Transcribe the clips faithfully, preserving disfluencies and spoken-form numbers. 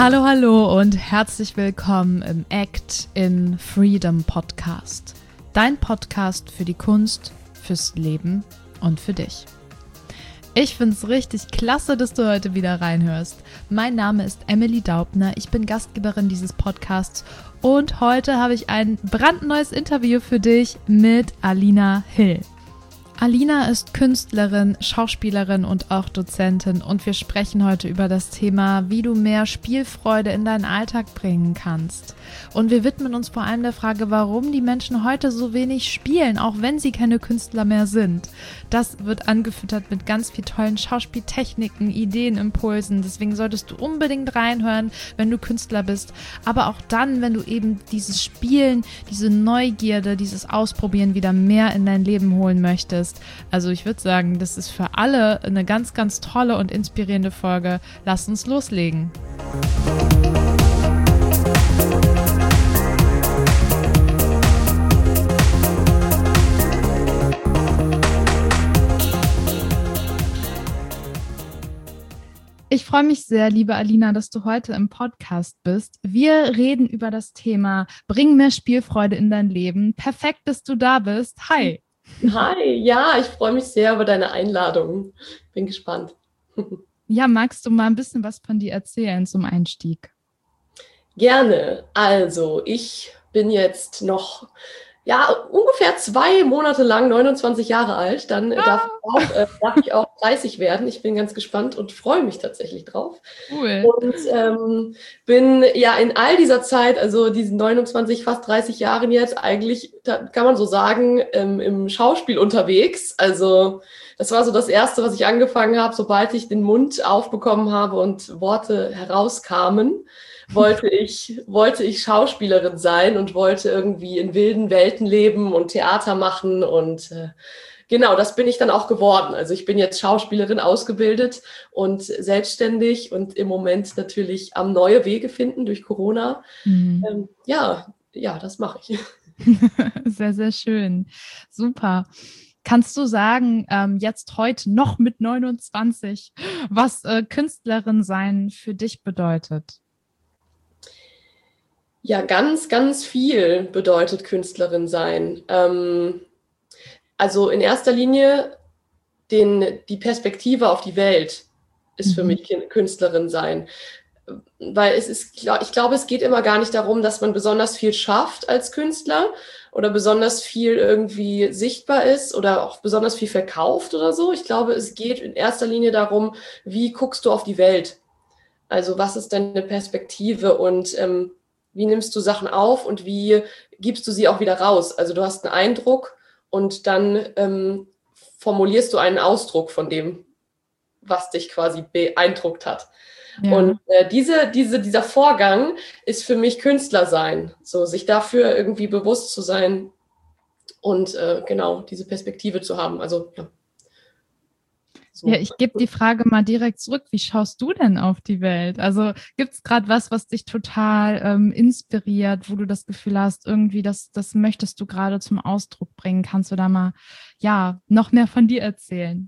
Hallo, hallo und herzlich willkommen im Act in Freedom Podcast. Dein Podcast für die Kunst, fürs Leben und für dich. Ich finde es richtig klasse, dass du heute wieder reinhörst. Mein Name ist Emily Daubner, ich bin Gastgeberin dieses Podcasts und heute habe ich ein brandneues Interview für dich mit Alina Hill. Alina ist Künstlerin, Schauspielerin und auch Dozentin und wir sprechen heute über das Thema, wie du mehr Spielfreude in deinen Alltag bringen kannst. Und wir widmen uns vor allem der Frage, warum die Menschen heute so wenig spielen, auch wenn sie keine Künstler mehr sind. Das wird angefüttert mit ganz viel tollen Schauspieltechniken, Ideen, Impulsen. Deswegen solltest du unbedingt reinhören, wenn du Künstler bist. Aber auch dann, wenn du eben dieses Spielen, diese Neugierde, dieses Ausprobieren wieder mehr in dein Leben holen möchtest. Also ich würde sagen, das ist für alle eine ganz, ganz tolle und inspirierende Folge. Lass uns loslegen. Ich freue mich sehr, liebe Alina, dass du heute im Podcast bist. Wir reden über das Thema Bring mehr Spielfreude in dein Leben. Perfekt, dass du da bist. Hi. Hi, ja, ich freue mich sehr über deine Einladung. Bin gespannt. Ja, magst du mal ein bisschen was von dir erzählen zum Einstieg? Gerne. Also, ich bin jetzt noch ja, ungefähr zwei Monate lang neunundzwanzig Jahre alt. Dann ah. darf, ich auch, äh, darf ich auch dreißig werden. Ich bin ganz gespannt und freue mich tatsächlich drauf. Cool. Und ähm, bin ja in all dieser Zeit, also diesen neunundzwanzig, fast dreißig Jahren jetzt, eigentlich, kann man so sagen, ähm, im Schauspiel unterwegs. Also das war so das Erste, was ich angefangen habe, sobald ich den Mund aufbekommen habe und Worte herauskamen. wollte ich, wollte ich Schauspielerin sein und wollte irgendwie in wilden Welten leben und Theater machen und äh, genau, das bin ich dann auch geworden. Also ich bin jetzt Schauspielerin ausgebildet und selbstständig und im Moment natürlich am neue Wege finden durch Corona. Mhm. Ähm, ja, ja, das mache ich. Sehr, sehr schön. Super. Kannst du sagen, ähm, jetzt heute noch mit neunundzwanzig, was äh, Künstlerin sein für dich bedeutet? Ja, ganz, ganz viel bedeutet Künstlerin sein. Ähm, also in erster Linie den, die Perspektive auf die Welt ist mhm. für mich Künstlerin sein. Weil es ist, ich glaube, es geht immer gar nicht darum, dass man besonders viel schafft als Künstler oder besonders viel irgendwie sichtbar ist oder auch besonders viel verkauft oder so. Ich glaube, es geht in erster Linie darum, wie guckst du auf die Welt? Also was ist deine Perspektive und ähm, wie nimmst du Sachen auf und wie gibst du sie auch wieder raus? Also du hast einen Eindruck und dann ähm, formulierst du einen Ausdruck von dem, was dich quasi beeindruckt hat. Ja. Und äh, diese, diese, dieser Vorgang ist für mich Künstler sein, so sich dafür irgendwie bewusst zu sein und äh, genau diese Perspektive zu haben. Also ja. So. Ja, ich gebe die Frage mal direkt zurück. Wie schaust du denn auf die Welt? Also gibt es gerade was, was dich total ähm, inspiriert, wo du das Gefühl hast, irgendwie, das, das möchtest du gerade zum Ausdruck bringen? Kannst du da mal ja noch mehr von dir erzählen?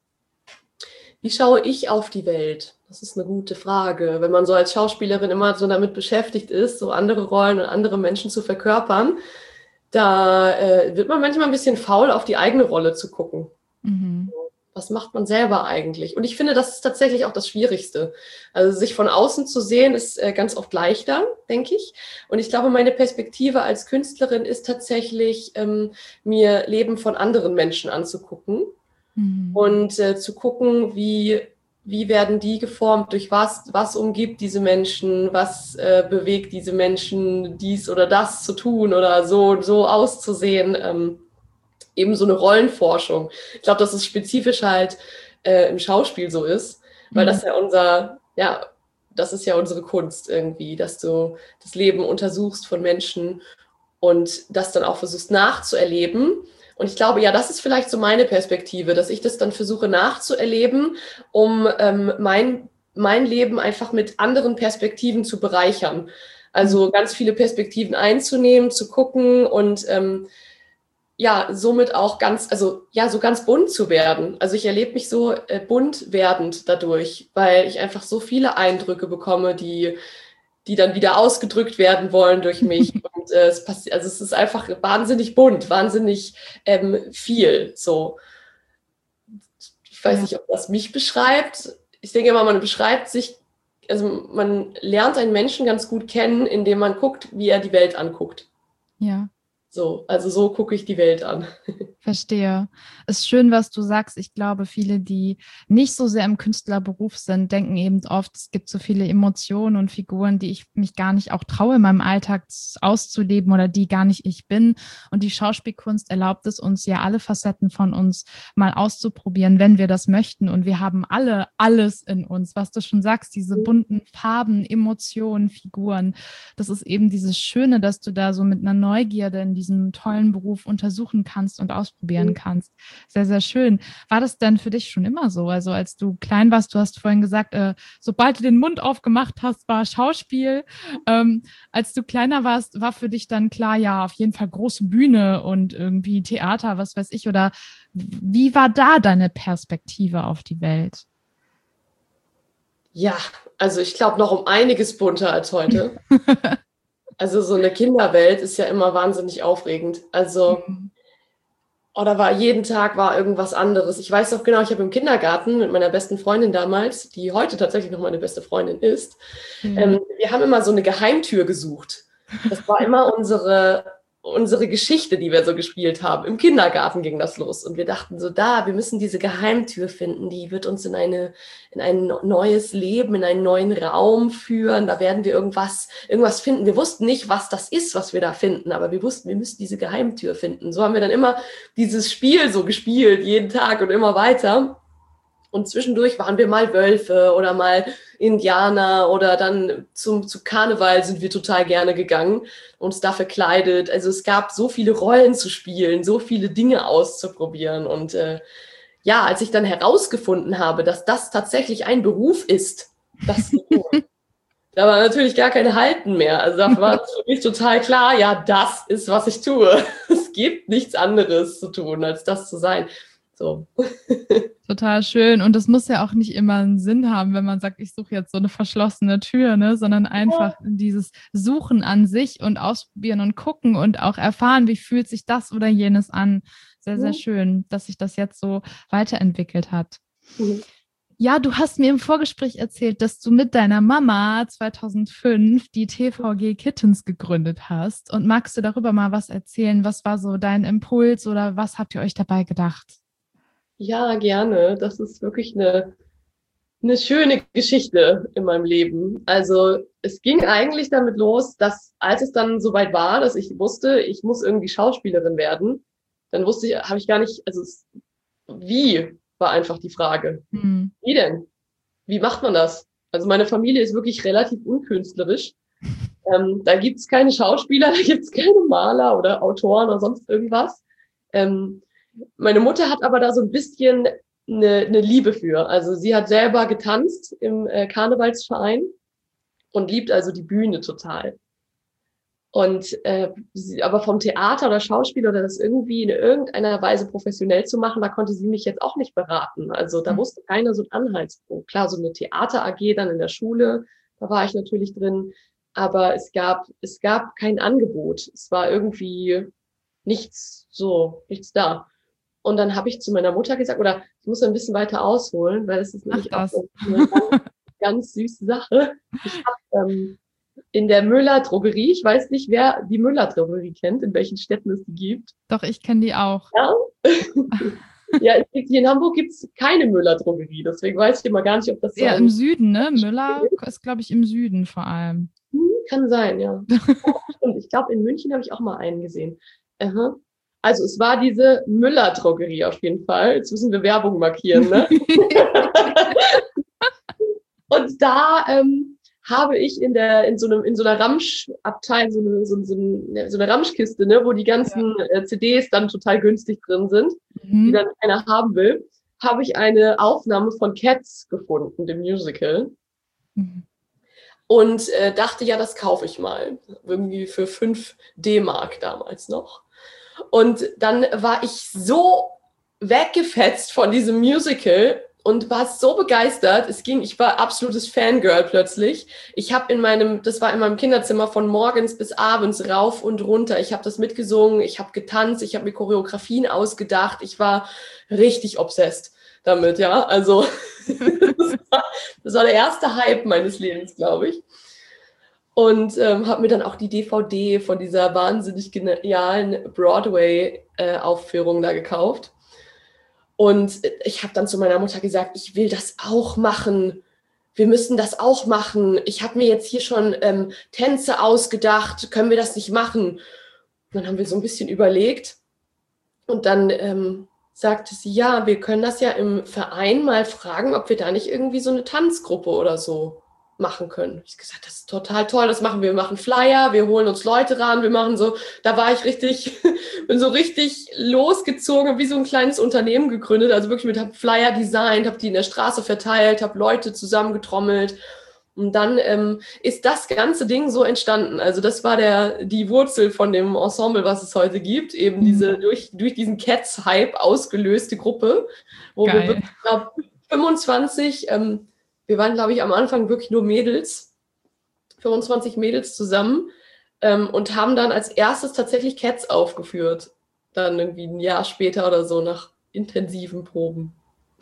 Wie schaue ich auf die Welt? Das ist eine gute Frage. Wenn man so als Schauspielerin immer so damit beschäftigt ist, so andere Rollen und andere Menschen zu verkörpern, da äh, wird man manchmal ein bisschen faul, auf die eigene Rolle zu gucken. Mhm. Was macht man selber eigentlich? Und ich finde, das ist tatsächlich auch das Schwierigste. Also sich von außen zu sehen, ist äh, ganz oft leichter, denke ich. Und ich glaube, meine Perspektive als Künstlerin ist tatsächlich, ähm, mir Leben von anderen Menschen anzugucken mhm. und äh, zu gucken, wie, wie werden die geformt, durch was, was umgibt diese Menschen, was äh, bewegt diese Menschen, dies oder das zu tun oder so, so auszusehen. Ähm, eben so eine Rollenforschung. Ich glaube, dass es spezifisch halt äh, im Schauspiel so ist, weil mhm. das ja unser, ja, das ist ja unsere Kunst irgendwie, dass du das Leben untersuchst von Menschen und das dann auch versuchst nachzuerleben. Und ich glaube, ja, das ist vielleicht so meine Perspektive, dass ich das dann versuche nachzuerleben, um ähm, mein, mein Leben einfach mit anderen Perspektiven zu bereichern. Also ganz viele Perspektiven einzunehmen, zu gucken und ähm, ja, somit auch ganz, also ja, so ganz bunt zu werden. Also ich erlebe mich so äh, bunt werdend dadurch, weil ich einfach so viele Eindrücke bekomme, die, die dann wieder ausgedrückt werden wollen durch mich. Und äh, es passiert, also es ist einfach wahnsinnig bunt, wahnsinnig ähm, viel. So, ich weiß Ja. nicht, ob das mich beschreibt. Ich denke immer, man beschreibt sich, also man lernt einen Menschen ganz gut kennen, indem man guckt, wie er die Welt anguckt. Ja. So, also so gucke ich die Welt an. Verstehe. Ist schön, was du sagst. Ich glaube, viele, die nicht so sehr im Künstlerberuf sind, denken eben oft, es gibt so viele Emotionen und Figuren, die ich mich gar nicht auch traue, in meinem Alltag auszuleben oder die gar nicht ich bin. Und die Schauspielkunst erlaubt es uns ja, alle Facetten von uns mal auszuprobieren, wenn wir das möchten. Und wir haben alle alles in uns, was du schon sagst, diese bunten Farben, Emotionen, Figuren. Das ist eben dieses Schöne, dass du da so mit einer Neugierde in diesen tollen Beruf untersuchen kannst und ausprobieren kannst. Sehr, sehr schön. War das denn für dich schon immer so? Also als du klein warst, du hast vorhin gesagt, äh, sobald du den Mund aufgemacht hast, war Schauspiel. Ähm, als du kleiner warst, war für dich dann klar, ja, auf jeden Fall große Bühne und irgendwie Theater, was weiß ich. Oder wie war da deine Perspektive auf die Welt? Ja, also ich glaube noch um einiges bunter als heute. Also so eine Kinderwelt ist ja immer wahnsinnig aufregend. Also, oh, da war jeden Tag war irgendwas anderes. Ich weiß noch genau, ich habe im Kindergarten mit meiner besten Freundin damals, die heute tatsächlich noch meine beste Freundin ist, Mhm. ähm, wir haben immer so eine Geheimtür gesucht. Das war immer unsere, unsere Geschichte, die wir so gespielt haben. Im Kindergarten ging das los. Und wir dachten so, da, wir müssen diese Geheimtür finden, die wird uns in eine, in ein neues Leben, in einen neuen Raum führen. Da werden wir irgendwas, irgendwas finden. Wir wussten nicht, was das ist, was wir da finden, aber wir wussten, wir müssen diese Geheimtür finden. So haben wir dann immer dieses Spiel so gespielt, jeden Tag und immer weiter. Und zwischendurch waren wir mal Wölfe oder mal Indianer oder dann zum, zu Karneval sind wir total gerne gegangen, uns da verkleidet. Also es gab so viele Rollen zu spielen, so viele Dinge auszuprobieren. Und äh, ja, als ich dann herausgefunden habe, dass das tatsächlich ein Beruf ist, das zu tun, da war natürlich gar kein Halten mehr. Also da war für mich total klar, ja, das ist, was ich tue. Es gibt nichts anderes zu tun, als das zu sein. So. Total schön. Und das muss ja auch nicht immer einen Sinn haben, wenn man sagt, ich suche jetzt so eine verschlossene Tür, ne? Sondern einfach dieses Suchen an sich und ausprobieren und gucken und auch erfahren, wie fühlt sich das oder jenes an. Sehr, sehr schön, dass sich das jetzt so weiterentwickelt hat. Mhm. Ja, du hast mir im Vorgespräch erzählt, dass du mit deiner Mama zweitausendfünf die T V G Kittens gegründet hast. Und magst du darüber mal was erzählen? Was war so dein Impuls oder was habt ihr euch dabei gedacht? Ja, gerne. Das ist wirklich eine, eine schöne Geschichte in meinem Leben. Also es ging eigentlich damit los, dass als es dann soweit war, dass ich wusste, ich muss irgendwie Schauspielerin werden, dann wusste ich, habe ich gar nicht, also es, wie war einfach die Frage. Hm. Wie denn? Wie macht man das? Also meine Familie ist wirklich relativ unkünstlerisch. Ähm, da gibt's keine Schauspieler, da gibt's keine Maler oder Autoren oder sonst irgendwas. Ähm, Meine Mutter hat aber da so ein bisschen eine, eine Liebe für. Also sie hat selber getanzt im äh, Karnevalsverein und liebt also die Bühne total. Und äh, sie, aber vom Theater oder Schauspiel oder das irgendwie in irgendeiner Weise professionell zu machen, da konnte sie mich jetzt auch nicht beraten. Also da wusste keiner so einen Anhaltspunkt. Klar, so eine Theater-A G dann in der Schule, da war ich natürlich drin. Aber es gab, es gab kein Angebot. Es war irgendwie nichts so, nichts da. Und dann habe ich zu meiner Mutter gesagt, oder ich muss ein bisschen weiter ausholen, weil es ist nämlich auch eine ganz, ganz süße Sache. Ich habe ähm, in der Müller-Drogerie, ich weiß nicht, wer die Müller-Drogerie kennt, in welchen Städten es die gibt. Doch, ich kenne die auch. Ja, ja, hier in Hamburg gibt es keine Müller-Drogerie, deswegen weiß ich immer gar nicht, ob das so Ja, ein... im Süden, ne? Müller ist, glaube ich, im Süden vor allem. Hm, kann sein, ja. Und ich glaube, in München habe ich auch mal einen gesehen. Aha. Also es war diese Müller-Drogerie auf jeden Fall. Jetzt müssen wir Werbung markieren, ne? Und da ähm, habe ich in der in so einem in so einer Ramschabteil so eine so, so, eine, so eine Ramschkiste, ne, wo die ganzen ja. äh, C Ds dann total günstig drin sind, mhm. die dann keiner haben will, habe ich eine Aufnahme von Cats gefunden, dem Musical. Mhm. Und äh, dachte, ja, das kaufe ich mal. Irgendwie für fünf D-Mark damals noch. Und dann war ich so weggefetzt von diesem Musical und war so begeistert. Es ging, ich war absolutes Fangirl plötzlich. Ich habe in meinem, das war in meinem Kinderzimmer von morgens bis abends rauf und runter. Ich habe das mitgesungen, ich habe getanzt, ich habe mir Choreografien ausgedacht. Ich war richtig obsessed damit, ja. Also das war, das war der erste Hype meines Lebens, glaube ich. Und ähm, habe mir dann auch die D V D von dieser wahnsinnig genialen Broadway-Aufführung äh, da gekauft. Und ich habe dann zu meiner Mutter gesagt, ich will das auch machen. Wir müssen das auch machen. Ich habe mir jetzt hier schon ähm, Tänze ausgedacht. Können wir das nicht machen? Und dann haben wir so ein bisschen überlegt. Und dann ähm, sagte sie, ja, wir können das ja im Verein mal fragen, ob wir da nicht irgendwie so eine Tanzgruppe oder so machen können. Ich habe gesagt, das ist total toll, das machen wir. Wir machen Flyer, wir holen uns Leute ran, wir machen so, da war ich richtig, bin so richtig losgezogen, wie so ein kleines Unternehmen gegründet, also wirklich mit, habe Flyer designt, habe die in der Straße verteilt, habe Leute zusammengetrommelt und dann ähm, ist das ganze Ding so entstanden. Also das war der, die Wurzel von dem Ensemble, was es heute gibt, eben diese durch, durch diesen Cats-Hype ausgelöste Gruppe, wo Geil. wir wirklich, ich glaube, fünfundzwanzig ähm, wir waren, glaube ich, am Anfang wirklich nur Mädels, fünfundzwanzig Mädels zusammen ähm, und haben dann als erstes tatsächlich Cats aufgeführt. Dann irgendwie ein Jahr später oder so nach intensiven Proben.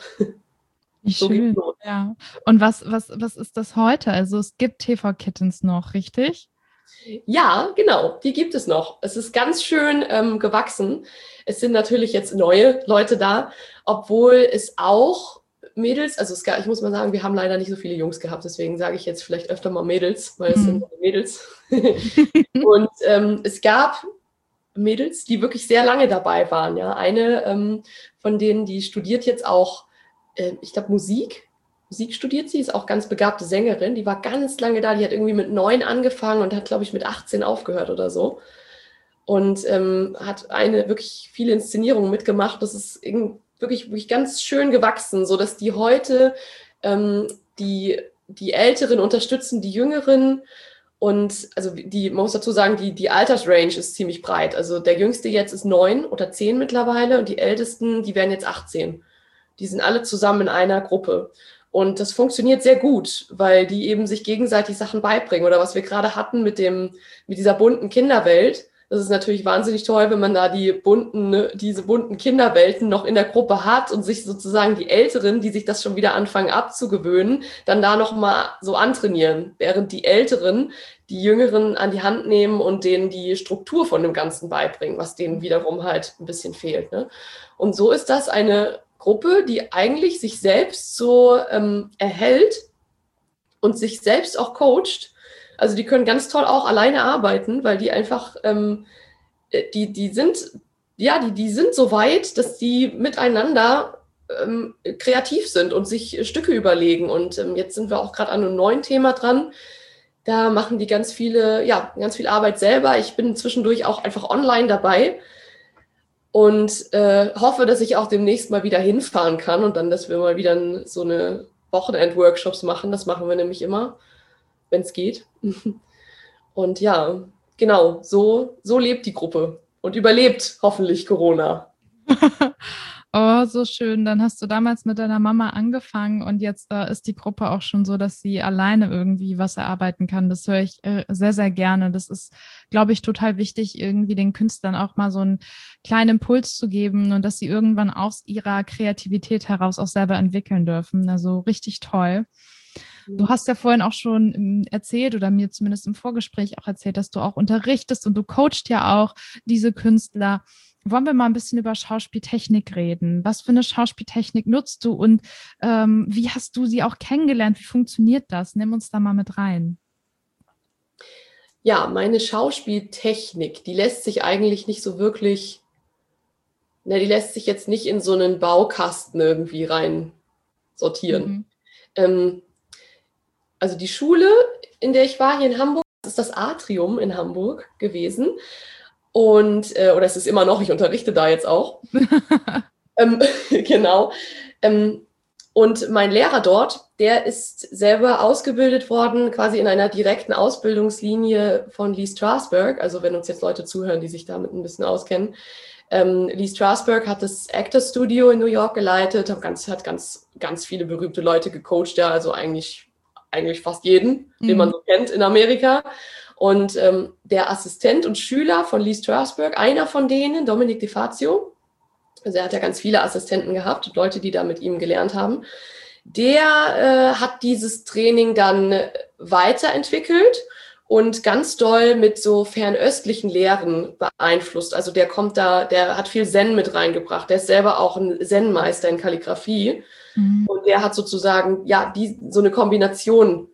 Wie so schön, ja. Und was, was, was ist das heute? Also es gibt T V Kittens noch, richtig? Ja, genau, die gibt es noch. Es ist ganz schön ähm, gewachsen. Es sind natürlich jetzt neue Leute da, obwohl es auch Mädels, also es gab, ich muss mal sagen, wir haben leider nicht so viele Jungs gehabt, deswegen sage ich jetzt vielleicht öfter mal Mädels, weil es mhm. sind Mädels. Und ähm, es gab Mädels, die wirklich sehr lange dabei waren. Ja, eine ähm, von denen, die studiert jetzt auch, äh, ich glaube Musik. Musik studiert sie, ist auch ganz begabte Sängerin. Die war ganz lange da. Die hat irgendwie mit neun angefangen und hat, glaube ich, mit achtzehn aufgehört oder so. Und ähm, hat eine wirklich viele Inszenierungen mitgemacht. Das ist irgendwie Wirklich, wirklich ganz schön gewachsen, sodass die heute ähm, die, die Älteren unterstützen, die Jüngeren. Und also die, man muss dazu sagen, die, die Altersrange ist ziemlich breit. Also der Jüngste jetzt ist neun oder zehn mittlerweile und die Ältesten, die werden jetzt achtzehn. Die sind alle zusammen in einer Gruppe. Und das funktioniert sehr gut, weil die eben sich gegenseitig Sachen beibringen. Oder was wir gerade hatten mit dem, mit dieser bunten Kinderwelt. Das ist natürlich wahnsinnig toll, wenn man da die bunten, ne, diese bunten Kinderwelten noch in der Gruppe hat und sich sozusagen die Älteren, die sich das schon wieder anfangen abzugewöhnen, dann da nochmal so antrainieren, während die Älteren die Jüngeren an die Hand nehmen und denen die Struktur von dem Ganzen beibringen, was denen wiederum halt ein bisschen fehlt. Ne? Und so ist das eine Gruppe, die eigentlich sich selbst so ähm, erhält und sich selbst auch coacht. Also die können ganz toll auch alleine arbeiten, weil die einfach, ähm, die, die sind, ja, die, die sind so weit, dass die miteinander ähm, kreativ sind und sich Stücke überlegen. Und ähm, jetzt sind wir auch gerade an einem neuen Thema dran. Da machen die ganz viele, ja, ganz viel Arbeit selber. Ich bin zwischendurch auch einfach online dabei und äh, hoffe, dass ich auch demnächst mal wieder hinfahren kann und dann, dass wir mal wieder so eine Wochenend-Workshops machen. Das machen wir nämlich immer, wenn es geht. Und ja, genau, so, so lebt die Gruppe und überlebt hoffentlich Corona. Oh, so schön. Dann hast du damals mit deiner Mama angefangen und jetzt äh, ist die Gruppe auch schon so, dass sie alleine irgendwie was erarbeiten kann. Das höre ich äh, sehr, sehr gerne. Das ist, glaube ich, total wichtig, irgendwie den Künstlern auch mal so einen kleinen Impuls zu geben und dass sie irgendwann aus ihrer Kreativität heraus auch selber entwickeln dürfen. Also richtig toll. Du hast ja vorhin auch schon erzählt oder mir zumindest im Vorgespräch auch erzählt, dass du auch unterrichtest und du coachst ja auch diese Künstler. Wollen wir mal ein bisschen über Schauspieltechnik reden? Was für eine Schauspieltechnik nutzt du und ähm, wie hast du sie auch kennengelernt? Wie funktioniert das? Nimm uns da mal mit rein. Ja, meine Schauspieltechnik, die lässt sich eigentlich nicht so wirklich, ne, die lässt sich jetzt nicht in so einen Baukasten irgendwie rein sortieren. Mhm. Ähm, Also die Schule, in der ich war hier in Hamburg, das ist das Atrium in Hamburg gewesen. Und, äh, oder es ist immer noch, ich unterrichte da jetzt auch. ähm, genau. Ähm, und mein Lehrer dort, der ist selber ausgebildet worden, quasi in einer direkten Ausbildungslinie von Lee Strasberg. Also wenn uns jetzt Leute zuhören, die sich damit ein bisschen auskennen. Ähm, Lee Strasberg hat das Actors Studio in New York geleitet, hat ganz, hat ganz, ganz viele berühmte Leute gecoacht, ja, also eigentlich, eigentlich fast jeden, mhm. den man so kennt in Amerika. Und ähm, der Assistent und Schüler von Lee Strasberg, einer von denen, Dominic DeFazio, also er hat ja ganz viele Assistenten gehabt und Leute, die da mit ihm gelernt haben, der äh, hat dieses Training dann weiterentwickelt und ganz doll mit so fernöstlichen Lehren beeinflusst. Also der kommt da, der hat viel Zen mit reingebracht. Der ist selber auch ein Zen-Meister in Kalligrafie. Mhm. Und der hat sozusagen, ja, die, so eine Kombination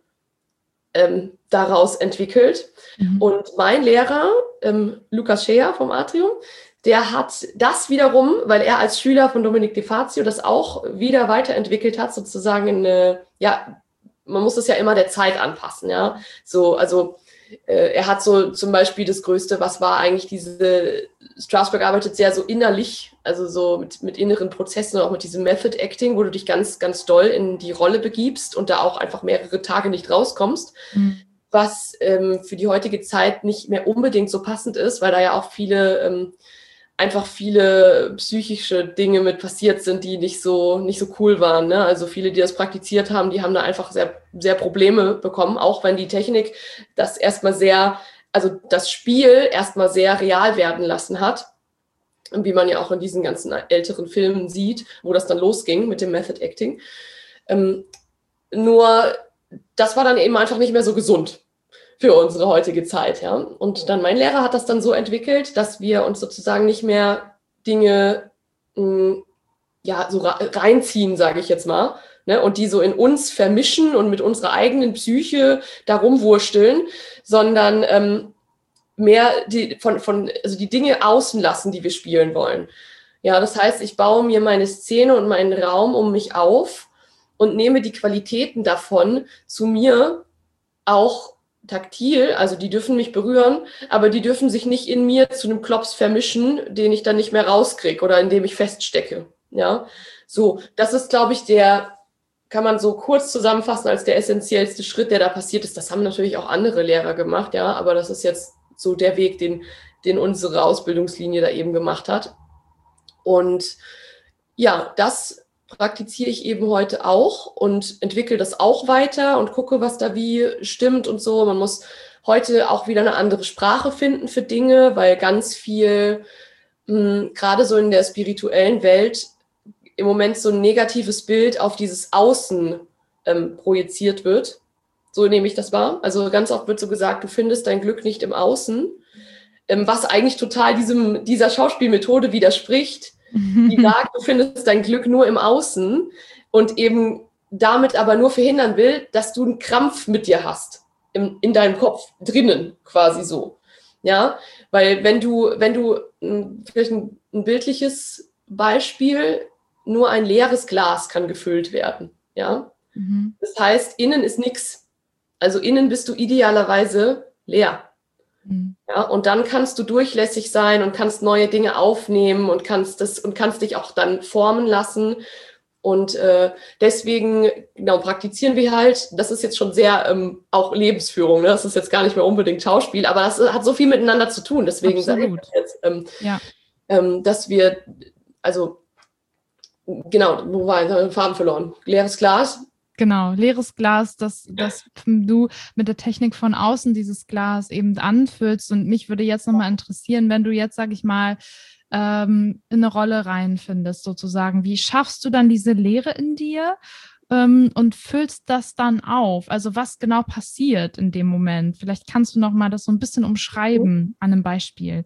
ähm, daraus entwickelt. Mhm. Und mein Lehrer, ähm, Lukas Scheer vom Atrium, der hat das wiederum, weil er als Schüler von Dominic DeFazio das auch wieder weiterentwickelt hat, sozusagen in eine, ja, man muss es ja immer der Zeit anpassen, ja. So, also äh, er hat so zum Beispiel das Größte, was war eigentlich diese, Strasberg arbeitet sehr so innerlich, also so mit, mit inneren Prozessen und auch mit diesem Method Acting, wo du dich ganz, ganz doll in die Rolle begibst und da auch einfach mehrere Tage nicht rauskommst, mhm. was ähm, für die heutige Zeit nicht mehr unbedingt so passend ist, weil da ja auch viele ähm, einfach viele psychische Dinge mit passiert sind, die nicht so, nicht so cool waren. Ne? Also viele, die das praktiziert haben, die haben da einfach sehr, sehr Probleme bekommen, auch wenn die Technik das erstmal sehr, also das Spiel erstmal sehr real werden lassen hat. Wie man ja auch in diesen ganzen älteren Filmen sieht, wo das dann losging mit dem Method Acting. Ähm, nur, das war dann eben einfach nicht mehr so gesund für unsere heutige Zeit, ja. Und dann mein Lehrer hat das dann so entwickelt, dass wir uns sozusagen nicht mehr Dinge mh, ja so reinziehen, sage ich jetzt mal, ne, und die so in uns vermischen und mit unserer eigenen Psyche da rumwursteln, sondern ähm, mehr die von von also die Dinge außen lassen, die wir spielen wollen. Ja, das heißt, ich baue mir meine Szene und meinen Raum um mich auf und nehme die Qualitäten davon zu mir auch taktil, also die dürfen mich berühren, aber die dürfen sich nicht in mir zu einem Klops vermischen, den ich dann nicht mehr rauskriege oder in dem ich feststecke. Ja, so, das ist, glaube ich, der, kann man so kurz zusammenfassen als der essentiellste Schritt, der da passiert ist. Das haben natürlich auch andere Lehrer gemacht, ja, aber das ist jetzt so der Weg, den, den unsere Ausbildungslinie da eben gemacht hat. Und ja, das praktiziere ich eben heute auch und entwickle das auch weiter und gucke, was da wie stimmt und so. Man muss heute auch wieder eine andere Sprache finden für Dinge, weil ganz viel, mh, gerade so in der spirituellen Welt, im Moment so ein negatives Bild auf dieses Außen ähm, projiziert wird. So nehme ich das wahr. Also ganz oft wird so gesagt, du findest dein Glück nicht im Außen, ähm, was eigentlich total diesem, dieser Schauspielmethode widerspricht, die sagt, du findest dein Glück nur im Außen und eben damit aber nur verhindern will, dass du einen Krampf mit dir hast, im, in deinem Kopf, drinnen quasi so. Ja, weil wenn du, wenn du vielleicht ein, ein bildliches Beispiel, nur ein leeres Glas kann gefüllt werden. Ja, mhm. Das heißt, innen ist nichts. Also innen bist du idealerweise leer. Ja, und dann kannst du durchlässig sein und kannst neue Dinge aufnehmen und kannst das und kannst dich auch dann formen lassen. Und äh, deswegen, genau, praktizieren wir halt, das ist jetzt schon sehr ähm, auch Lebensführung, ne? Das ist jetzt gar nicht mehr unbedingt Schauspiel, aber das hat so viel miteinander zu tun. Deswegen sage ich das jetzt, ähm, ja. ähm, dass wir, also, genau, wo war ich? Farben verloren. Leeres Glas. Genau, leeres Glas, dass, dass du mit der Technik von außen dieses Glas eben anfüllst. Und mich würde jetzt nochmal interessieren, wenn du jetzt, sag ich mal, ähm, in eine Rolle reinfindest, sozusagen, wie schaffst du dann diese Leere in dir ähm, und füllst das dann auf? Also was genau passiert in dem Moment? Vielleicht kannst du nochmal das so ein bisschen umschreiben an einem Beispiel.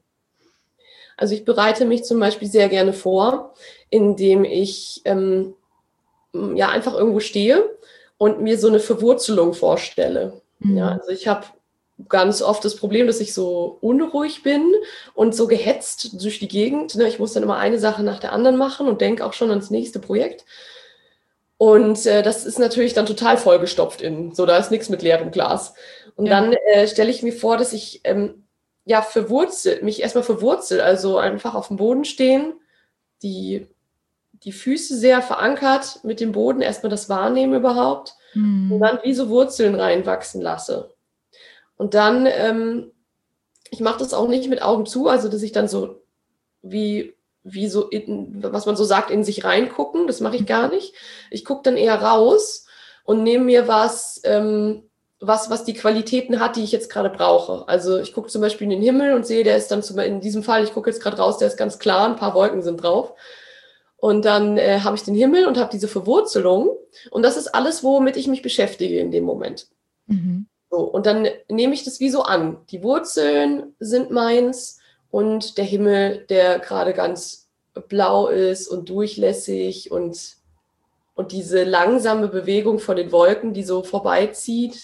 Also ich bereite mich zum Beispiel sehr gerne vor, indem ich ähm, ja einfach irgendwo stehe und mir so eine Verwurzelung vorstelle. Mhm. Ja, also ich habe ganz oft das Problem, dass ich so unruhig bin und so gehetzt durch die Gegend. Ich muss dann immer eine Sache nach der anderen machen und denke auch schon ans nächste Projekt. Und äh, das ist natürlich dann total vollgestopft innen. So, da ist nichts mit leerem Glas. Und ja. dann äh, stelle ich mir vor, dass ich ähm, ja verwurzel, mich erstmal verwurzel, also einfach auf dem Boden stehen, die die Füße sehr verankert mit dem Boden, erstmal das Wahrnehmen überhaupt mhm. und dann wie so Wurzeln reinwachsen lasse. Und dann, ähm, ich mache das auch nicht mit Augen zu, also dass ich dann so wie wie so, in, was man so sagt, in sich reingucken. Das mache ich gar nicht. Ich gucke dann eher raus und nehme mir was, ähm, was, was die Qualitäten hat, die ich jetzt gerade brauche. Also ich gucke zum Beispiel in den Himmel und sehe, der ist dann zum, in diesem Fall, ich gucke jetzt gerade raus, der ist ganz klar, ein paar Wolken sind drauf. Und dann äh, habe ich den Himmel und habe diese Verwurzelung. Und das ist alles, womit ich mich beschäftige in dem Moment. Mhm. So, und dann nehme ich das wie so an. Die Wurzeln sind meins und der Himmel, der gerade ganz blau ist und durchlässig und, und diese langsame Bewegung von den Wolken, die so vorbeizieht.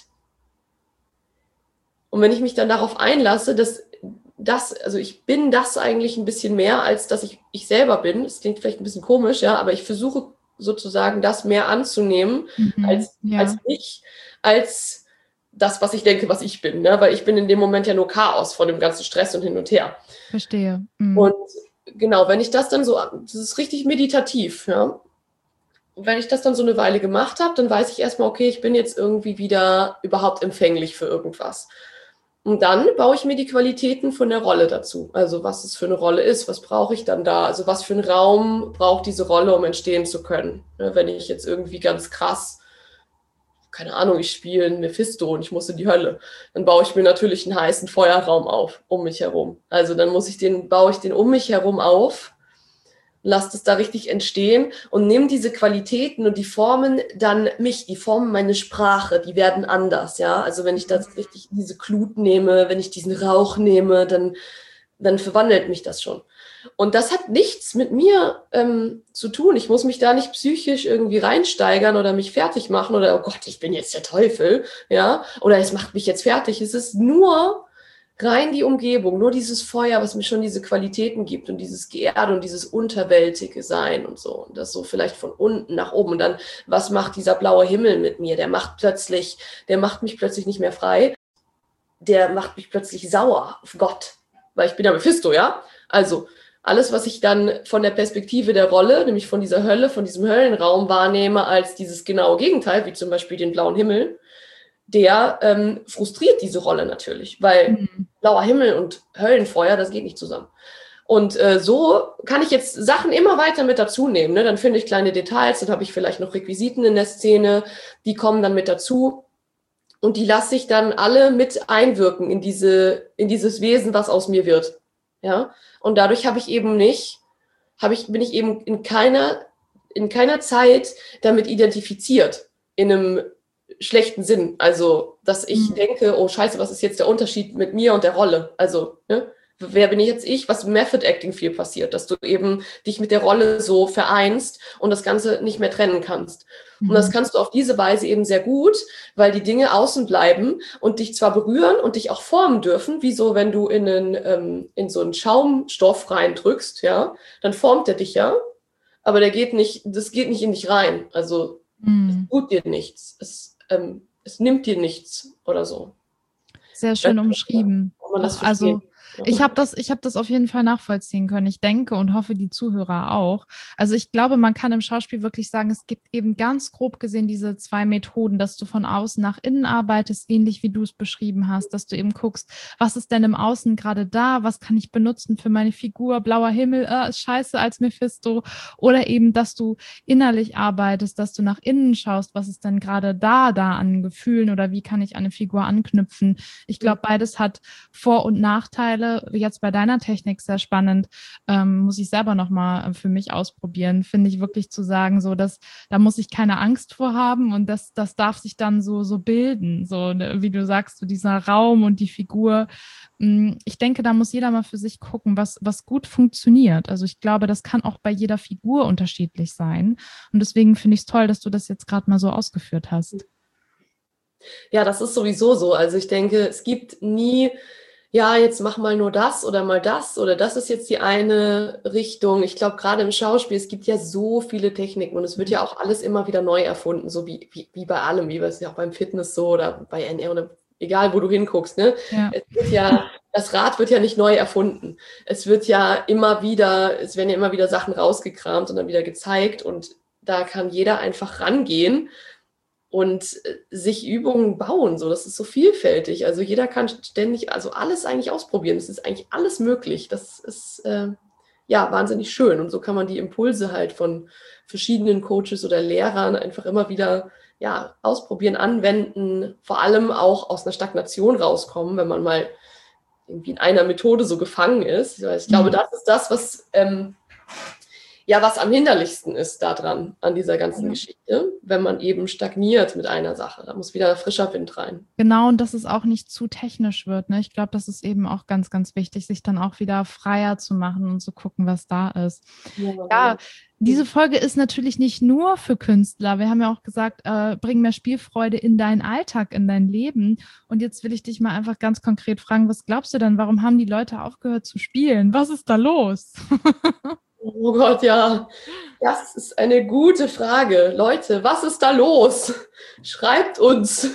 Und wenn ich mich dann darauf einlasse, dass das, also ich bin das eigentlich ein bisschen mehr, als dass ich ich selber bin. Das klingt vielleicht ein bisschen komisch, ja, aber ich versuche sozusagen das mehr anzunehmen Mhm. als, Ja. als ich, als das, was ich denke, was ich bin. Ne? Weil ich bin in dem Moment ja nur Chaos von dem ganzen Stress und hin und her. Verstehe. Mhm. Und genau, wenn ich das dann so, das ist richtig meditativ, ja. Und wenn ich das dann so eine Weile gemacht habe, dann weiß ich erstmal, okay, ich bin jetzt irgendwie wieder überhaupt empfänglich für irgendwas. Und dann baue ich mir die Qualitäten von der Rolle dazu. Also was es für eine Rolle ist, was brauche ich dann da? Also was für einen Raum braucht diese Rolle, um entstehen zu können? Ja, wenn ich jetzt irgendwie ganz krass, keine Ahnung, ich spiele einen Mephisto und ich muss in die Hölle, dann baue ich mir natürlich einen heißen Feuerraum auf, um mich herum. Also dann muss ich den, baue ich den um mich herum auf, lasse das da richtig entstehen und nehme diese Qualitäten und die formen dann mich, die formen meine Sprache, die werden anders, ja. Also wenn ich das richtig, diese Glut nehme, wenn ich diesen Rauch nehme, dann, dann verwandelt mich das schon. Und das hat nichts mit mir ähm, zu tun. Ich muss mich da nicht psychisch irgendwie reinsteigern oder mich fertig machen oder, oh Gott, ich bin jetzt der Teufel, ja. Oder es macht mich jetzt fertig. Es ist nur rein die Umgebung, nur dieses Feuer, was mir schon diese Qualitäten gibt und dieses Geerde und dieses unterwältige Sein und so. Und das so vielleicht von unten nach oben. Und dann, was macht dieser blaue Himmel mit mir? Der macht plötzlich, der macht mich plötzlich nicht mehr frei. Der macht mich plötzlich sauer auf Gott. Weil ich bin ja Mephisto, ja? Also, alles, was ich dann von der Perspektive der Rolle, nämlich von dieser Hölle, von diesem Höllenraum wahrnehme, als dieses genaue Gegenteil, wie zum Beispiel den blauen Himmel, der ähm, frustriert diese Rolle natürlich, weil Mhm. blauer Himmel und Höllenfeuer, das geht nicht zusammen. Und äh, so kann ich jetzt Sachen immer weiter mit dazu nehmen. Ne? Dann finde ich kleine Details, dann habe ich vielleicht noch Requisiten in der Szene, die kommen dann mit dazu und die lasse ich dann alle mit einwirken in diese, in dieses Wesen, was aus mir wird. Ja, und dadurch habe ich eben nicht, habe ich, bin ich eben in keiner, in keiner Zeit damit identifiziert, in einem schlechten Sinn. Also, dass ich Mhm. denke, oh Scheiße, was ist jetzt der Unterschied mit mir und der Rolle? Also, ne? Wer bin ich jetzt ich? Was im Method Acting viel passiert, dass du eben dich mit der Rolle so vereinst und das Ganze nicht mehr trennen kannst. Und das Mhm. kannst du auf diese Weise eben sehr gut, weil die Dinge außen bleiben und dich zwar berühren und dich auch formen dürfen, wie so, wenn du in, einen, ähm, in so einen Schaumstoff reindrückst, ja, dann formt der dich ja, aber der geht nicht, das geht nicht in dich rein. Also es Mhm. tut dir nichts. Es, ähm, es nimmt dir nichts oder so. Sehr Ich weiß schön nicht, umschrieben. ob man das Auch, also versteht. Ja. ich habe das, ich habe das auf jeden Fall nachvollziehen können. Ich denke und hoffe, die Zuhörer auch. Also ich glaube, man kann im Schauspiel wirklich sagen, es gibt eben ganz grob gesehen diese zwei Methoden, dass du von außen nach innen arbeitest, ähnlich wie du es beschrieben hast, dass du eben guckst, was ist denn im Außen gerade da, was kann ich benutzen für meine Figur, blauer Himmel, äh, ist scheiße als Mephisto, oder eben, dass du innerlich arbeitest, dass du nach innen schaust, was ist denn gerade da, da an Gefühlen oder wie kann ich an eine Figur anknüpfen. Ich glaube, beides hat Vor- und Nachteile. Jetzt bei deiner Technik sehr spannend, ähm, muss ich selber nochmal für mich ausprobieren, finde ich wirklich zu sagen, so dass da muss ich keine Angst vor haben und das, das darf sich dann so, so bilden, so wie du sagst, so dieser Raum und die Figur. Ich denke, da muss jeder mal für sich gucken, was, was gut funktioniert. Also ich glaube, das kann auch bei jeder Figur unterschiedlich sein und deswegen finde ich es toll, dass du das jetzt gerade mal so ausgeführt hast. Ja, das ist sowieso so. Also ich denke, es gibt nie, ja, jetzt mach mal nur das oder mal das oder das ist jetzt die eine Richtung. Ich glaube, gerade im Schauspiel, es gibt ja so viele Techniken und es wird ja auch alles immer wieder neu erfunden, so wie, wie, wie bei allem, wie es ja auch beim Fitness so oder bei N R oder egal, wo du hinguckst, ne? Ja. Es wird ja, das Rad wird ja nicht neu erfunden. Es wird ja immer wieder, es werden ja immer wieder Sachen rausgekramt und dann wieder gezeigt und da kann jeder einfach rangehen und sich Übungen bauen. So, das ist so vielfältig. Also jeder kann ständig, also alles eigentlich ausprobieren. Es ist eigentlich alles möglich. Das ist, äh, ja, wahnsinnig schön. Und so kann man die Impulse halt von verschiedenen Coaches oder Lehrern einfach immer wieder ja, ausprobieren, anwenden, vor allem auch aus einer Stagnation rauskommen, wenn man mal irgendwie in einer Methode so gefangen ist. Ich glaube, das ist das, was ähm, ja, was am hinderlichsten ist daran, an dieser ganzen ja. Geschichte, wenn man eben stagniert mit einer Sache. Da muss wieder frischer Wind rein. Genau, und dass es auch nicht zu technisch wird. Ne? Ich glaube, das ist eben auch ganz, ganz wichtig, sich dann auch wieder freier zu machen und zu gucken, was da ist. Ja, ja diese Folge ist natürlich nicht nur für Künstler. Wir haben ja auch gesagt, äh, bring mehr Spielfreude in deinen Alltag, in dein Leben. Und jetzt will ich dich mal einfach ganz konkret fragen, was glaubst du denn, warum haben die Leute aufgehört zu spielen? Was ist da los? Oh Gott, ja, das ist eine gute Frage. Leute, was ist da los? Schreibt uns.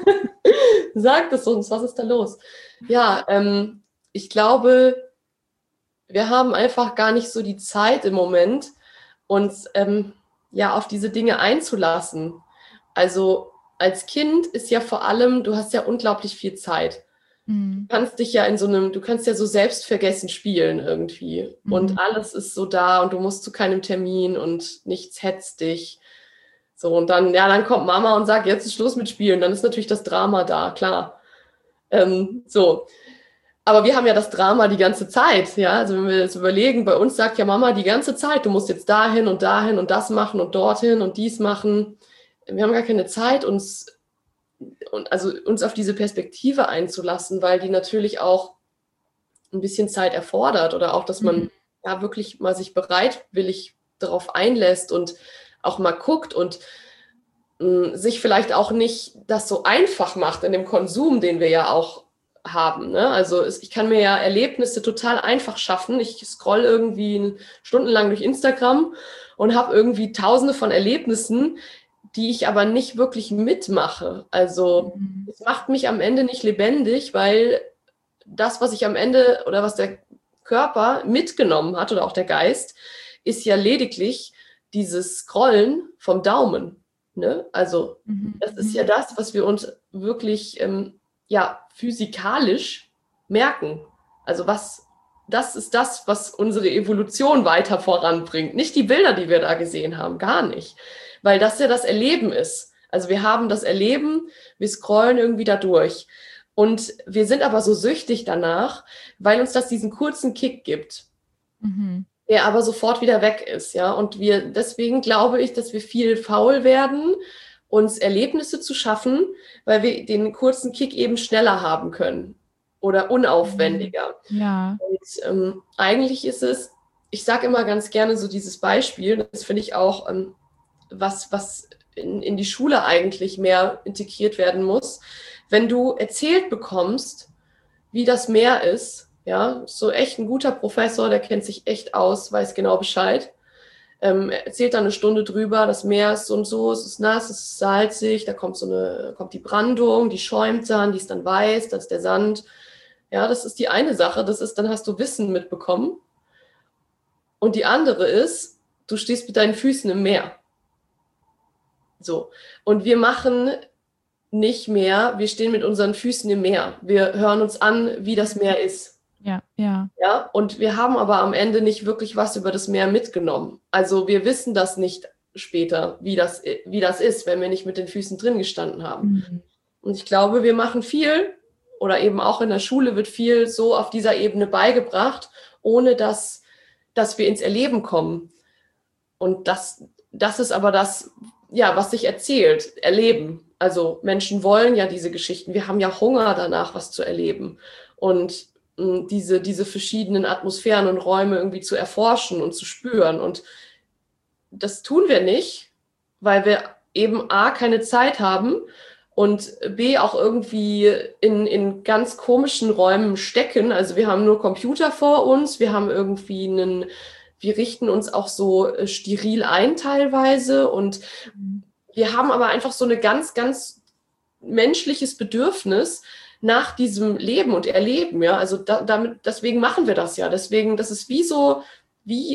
Sagt es uns, was ist da los? Ja, ähm, ich glaube, wir haben einfach gar nicht so die Zeit im Moment, uns ähm, ja, auf diese Dinge einzulassen. Also als Kind ist ja vor allem, du hast ja unglaublich viel Zeit. Du kannst dich ja in so einem, du kannst ja so selbstvergessen spielen irgendwie. Mhm. Und alles ist so da und du musst zu keinem Termin und nichts hetzt dich. So, und dann, ja, dann kommt Mama und sagt, jetzt ist Schluss mit Spielen. Dann ist natürlich das Drama da, klar. Ähm, so. Aber wir haben ja das Drama die ganze Zeit, ja. Also wenn wir jetzt überlegen, bei uns sagt ja Mama die ganze Zeit, du musst jetzt dahin und dahin und das machen und dorthin und dies machen. Wir haben gar keine Zeit, uns und also uns auf diese Perspektive einzulassen, weil die natürlich auch ein bisschen Zeit erfordert oder auch, dass man mhm. ja wirklich mal sich bereitwillig darauf einlässt und auch mal guckt und mh, sich vielleicht auch nicht das so einfach macht in dem Konsum, den wir ja auch haben. Ne? Also es, ich kann mir ja Erlebnisse total einfach schaffen. Ich scroll irgendwie stundenlang durch Instagram und habe irgendwie tausende von Erlebnissen, die ich aber nicht wirklich mitmache. Also mhm. es macht mich am Ende nicht lebendig, weil das, was ich am Ende oder was der Körper mitgenommen hat oder auch der Geist, ist ja lediglich dieses Scrollen vom Daumen. Ne? Also mhm. das ist ja das, was wir uns wirklich ähm, ja, physikalisch merken. Also was, das ist das, was unsere Evolution weiter voranbringt. Nicht die Bilder, die wir da gesehen haben, gar nicht. Weil das ja das Erleben ist. Also wir haben das Erleben, wir scrollen irgendwie da durch. Und wir sind aber so süchtig danach, weil uns das diesen kurzen Kick gibt, mhm. der aber sofort wieder weg ist. Ja? Und wir, deswegen glaube ich, dass wir viel faul werden, uns Erlebnisse zu schaffen, weil wir den kurzen Kick eben schneller haben können oder unaufwendiger. Ja. Und ähm, eigentlich ist es, ich sage immer ganz gerne so dieses Beispiel, das finde ich auch ähm, was, was in, in die Schule eigentlich mehr integriert werden muss. Wenn du erzählt bekommst, wie das Meer ist, ja, so echt ein guter Professor, der kennt sich echt aus, weiß genau Bescheid, ähm, erzählt dann eine Stunde drüber, das Meer ist so und so, es ist nass, es ist salzig, da kommt so eine, kommt die Brandung, die schäumt dann, die ist dann weiß, das ist der Sand. Ja, das ist die eine Sache, das ist, dann hast du Wissen mitbekommen. Und die andere ist, du stehst mit deinen Füßen im Meer. So. Und wir machen nicht mehr, wir stehen mit unseren Füßen im Meer. Wir hören uns an, wie das Meer ist. Ja, ja. Ja, und wir haben aber am Ende nicht wirklich was über das Meer mitgenommen. Also wir wissen das nicht später, wie das, wie das ist, wenn wir nicht mit den Füßen drin gestanden haben. Mhm. Und ich glaube, wir machen viel oder eben auch in der Schule wird viel so auf dieser Ebene beigebracht, ohne dass, dass wir ins Erleben kommen. Und das, das ist aber das, ja, was sich erzählt, erleben. Also Menschen wollen ja diese Geschichten. Wir haben ja Hunger danach, was zu erleben. Und mh, diese, diese verschiedenen Atmosphären und Räume irgendwie zu erforschen und zu spüren. Und das tun wir nicht, weil wir eben A, keine Zeit haben und B, auch irgendwie in, in ganz komischen Räumen stecken. Also wir haben nur Computer vor uns, wir haben irgendwie einen, wir richten uns auch so steril ein teilweise und wir haben aber einfach so ein ganz, ganz menschliches Bedürfnis nach diesem Leben und Erleben, ja. Also da, damit, deswegen machen wir das ja. Deswegen, das ist wie so, wie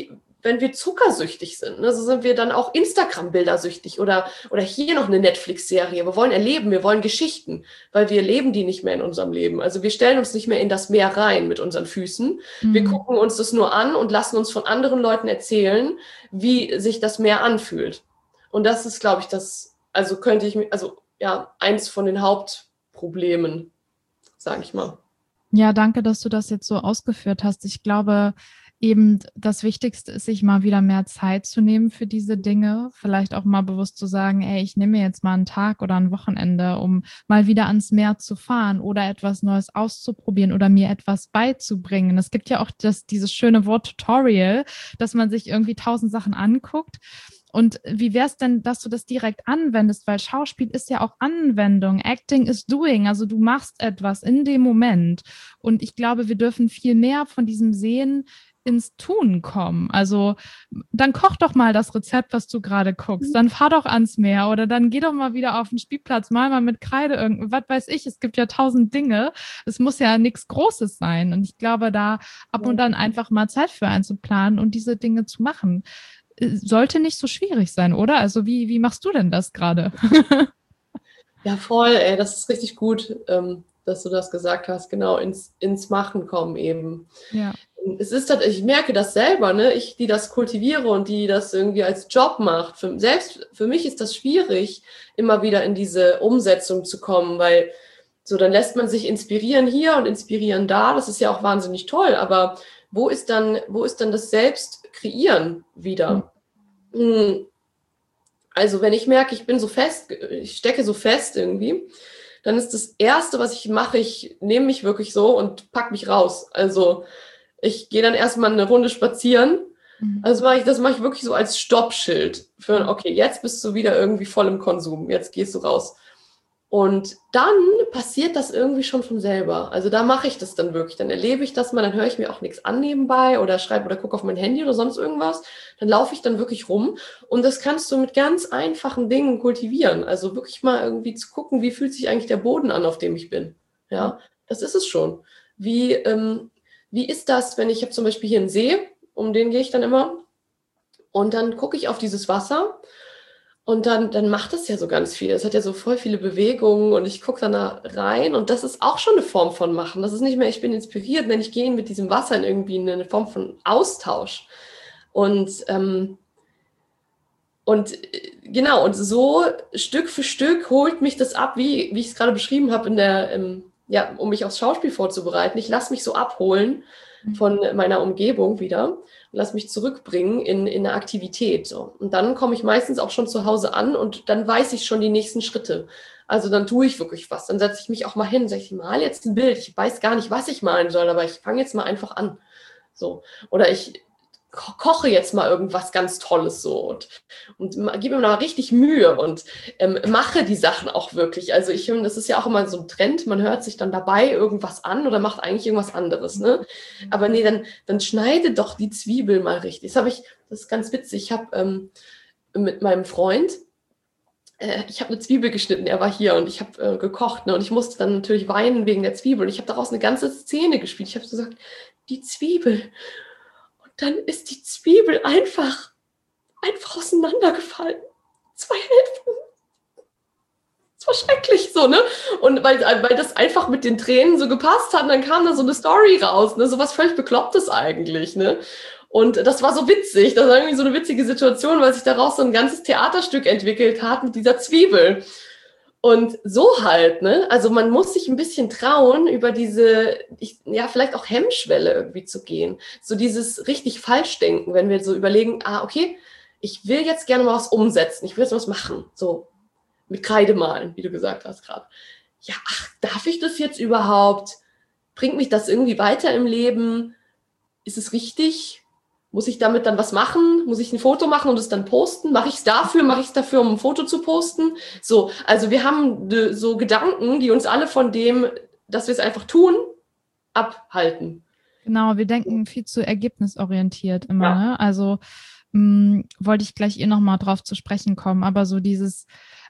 wenn wir zuckersüchtig sind, ne, so sind wir dann auch Instagram-Bilder süchtig oder, oder hier noch eine Netflix-Serie. Wir wollen erleben, wir wollen Geschichten, weil wir leben die nicht mehr in unserem Leben. Also wir stellen uns nicht mehr in das Meer rein mit unseren Füßen. Mhm. Wir gucken uns das nur an und lassen uns von anderen Leuten erzählen, wie sich das Meer anfühlt. Und das ist, glaube ich, das, also könnte ich, also ja, eins von den Hauptproblemen, sage ich mal. Ja, danke, dass du das jetzt so ausgeführt hast. Ich glaube, eben das Wichtigste ist, sich mal wieder mehr Zeit zu nehmen für diese Dinge. Vielleicht auch mal bewusst zu sagen, ey, ich nehme mir jetzt mal einen Tag oder ein Wochenende, um mal wieder ans Meer zu fahren oder etwas Neues auszuprobieren oder mir etwas beizubringen. Es gibt ja auch das, dieses schöne Wort Tutorial, dass man sich irgendwie tausend Sachen anguckt. Und wie wäre es denn, dass du das direkt anwendest? Weil Schauspiel ist ja auch Anwendung. Acting is doing. Also du machst etwas in dem Moment. Und ich glaube, wir dürfen viel mehr von diesem Sehen ins Tun kommen. Also dann koch doch mal das Rezept, was du gerade guckst. Dann fahr doch ans Meer oder dann geh doch mal wieder auf den Spielplatz, mal mal mit Kreide irgendwas, was weiß ich. Es gibt ja tausend Dinge. Es muss ja nichts Großes sein. Und ich glaube, da ab und an einfach mal Zeit für einzuplanen und diese Dinge zu machen, sollte nicht so schwierig sein, oder? Also wie, wie machst du denn das gerade? Ja, voll, ey, das ist richtig gut, ähm, dass du das gesagt hast, genau, ins, ins Machen kommen eben. Ja. Es ist halt, ich merke das selber, ne, ich, die das kultiviere und die das irgendwie als Job macht. Für, selbst für mich ist das schwierig, immer wieder in diese Umsetzung zu kommen, weil so, dann lässt man sich inspirieren hier und inspirieren da, das ist ja auch wahnsinnig toll, aber wo ist dann, wo ist dann das Selbstkreieren wieder? Mhm. Also wenn ich merke, ich bin so fest, ich stecke so fest irgendwie, dann ist das Erste, was ich mache, ich nehme mich wirklich so und pack mich raus. Also ich gehe dann erstmal eine Runde spazieren. Mhm. Also mache ich, das mache ich wirklich so als Stoppschild für, okay, jetzt bist du wieder irgendwie voll im Konsum, jetzt gehst du raus. Und dann passiert das irgendwie schon von selber. Also da mache ich das dann wirklich. Dann erlebe ich das mal, dann höre ich mir auch nichts an nebenbei oder schreibe oder gucke auf mein Handy oder sonst irgendwas. Dann laufe ich dann wirklich rum. Und das kannst du mit ganz einfachen Dingen kultivieren. Also wirklich mal irgendwie zu gucken, wie fühlt sich eigentlich der Boden an, auf dem ich bin. Ja, das ist es schon. Wie, ähm, wie ist das, wenn ich habe zum Beispiel hier einen See, um den gehe ich dann immer. Und dann gucke ich auf dieses Wasser. Und dann, dann macht es ja so ganz viel. Es hat ja so voll viele Bewegungen und ich gucke dann da rein und das ist auch schon eine Form von Machen. Das ist nicht mehr, ich bin inspiriert, denn ich gehe mit diesem Wasser in irgendwie eine Form von Austausch. Und, ähm, und genau, und so Stück für Stück holt mich das ab, wie, wie ich es gerade beschrieben habe, in der, ähm, ja, um mich aufs Schauspiel vorzubereiten. Ich lasse mich so abholen von meiner Umgebung wieder. Lass mich zurückbringen in, in eine Aktivität. So. Und dann komme ich meistens auch schon zu Hause an und dann weiß ich schon die nächsten Schritte. Also dann tue ich wirklich was. Dann setze ich mich auch mal hin, sage ich, mal jetzt ein Bild. Ich weiß gar nicht, was ich malen soll, aber ich fange jetzt mal einfach an. So. Oder ich ko- koche jetzt mal irgendwas ganz Tolles so und, und gebe mir mal richtig Mühe und ähm, mache die Sachen auch wirklich. Also ich finde, das ist ja auch immer so ein Trend, man hört sich dann dabei irgendwas an oder macht eigentlich irgendwas anderes, ne? Aber nee, dann, dann schneide doch die Zwiebel mal richtig. Das habe ich, das ist ganz witzig, ich habe ähm, mit meinem Freund, äh, ich habe eine Zwiebel geschnitten, er war hier und ich habe äh, gekocht, ne? Und ich musste dann natürlich weinen wegen der Zwiebel und ich habe daraus eine ganze Szene gespielt. Ich habe so gesagt, die Zwiebel. Dann ist die Zwiebel einfach, einfach auseinandergefallen. Zwei Hälften. Das war schrecklich so, ne? Und weil, weil das einfach mit den Tränen so gepasst hat, und dann kam da so eine Story raus, ne? So was völlig Beklopptes eigentlich, ne? Und das war so witzig. Das war irgendwie so eine witzige Situation, weil sich daraus so ein ganzes Theaterstück entwickelt hat mit dieser Zwiebel. Und so halt, ne? Also man muss sich ein bisschen trauen, über diese, ich, ja, vielleicht auch Hemmschwelle irgendwie zu gehen. So dieses richtig falsch denken, wenn wir so überlegen, ah, okay, ich will jetzt gerne mal was umsetzen, ich will jetzt was machen. So mit Kreide malen, wie du gesagt hast gerade. Ja, ach, darf ich das jetzt überhaupt? Bringt mich das irgendwie weiter im Leben? Ist es richtig? Muss ich damit dann was machen? Muss ich ein Foto machen und es dann posten? Mache ich es dafür? Mache ich es dafür, um ein Foto zu posten? So, also wir haben de, so Gedanken, die uns alle von dem, dass wir es einfach tun, abhalten. Genau, wir denken viel zu ergebnisorientiert immer, ja. Ne? Also mh, wollte ich gleich eh nochmal drauf zu sprechen kommen, aber so dieses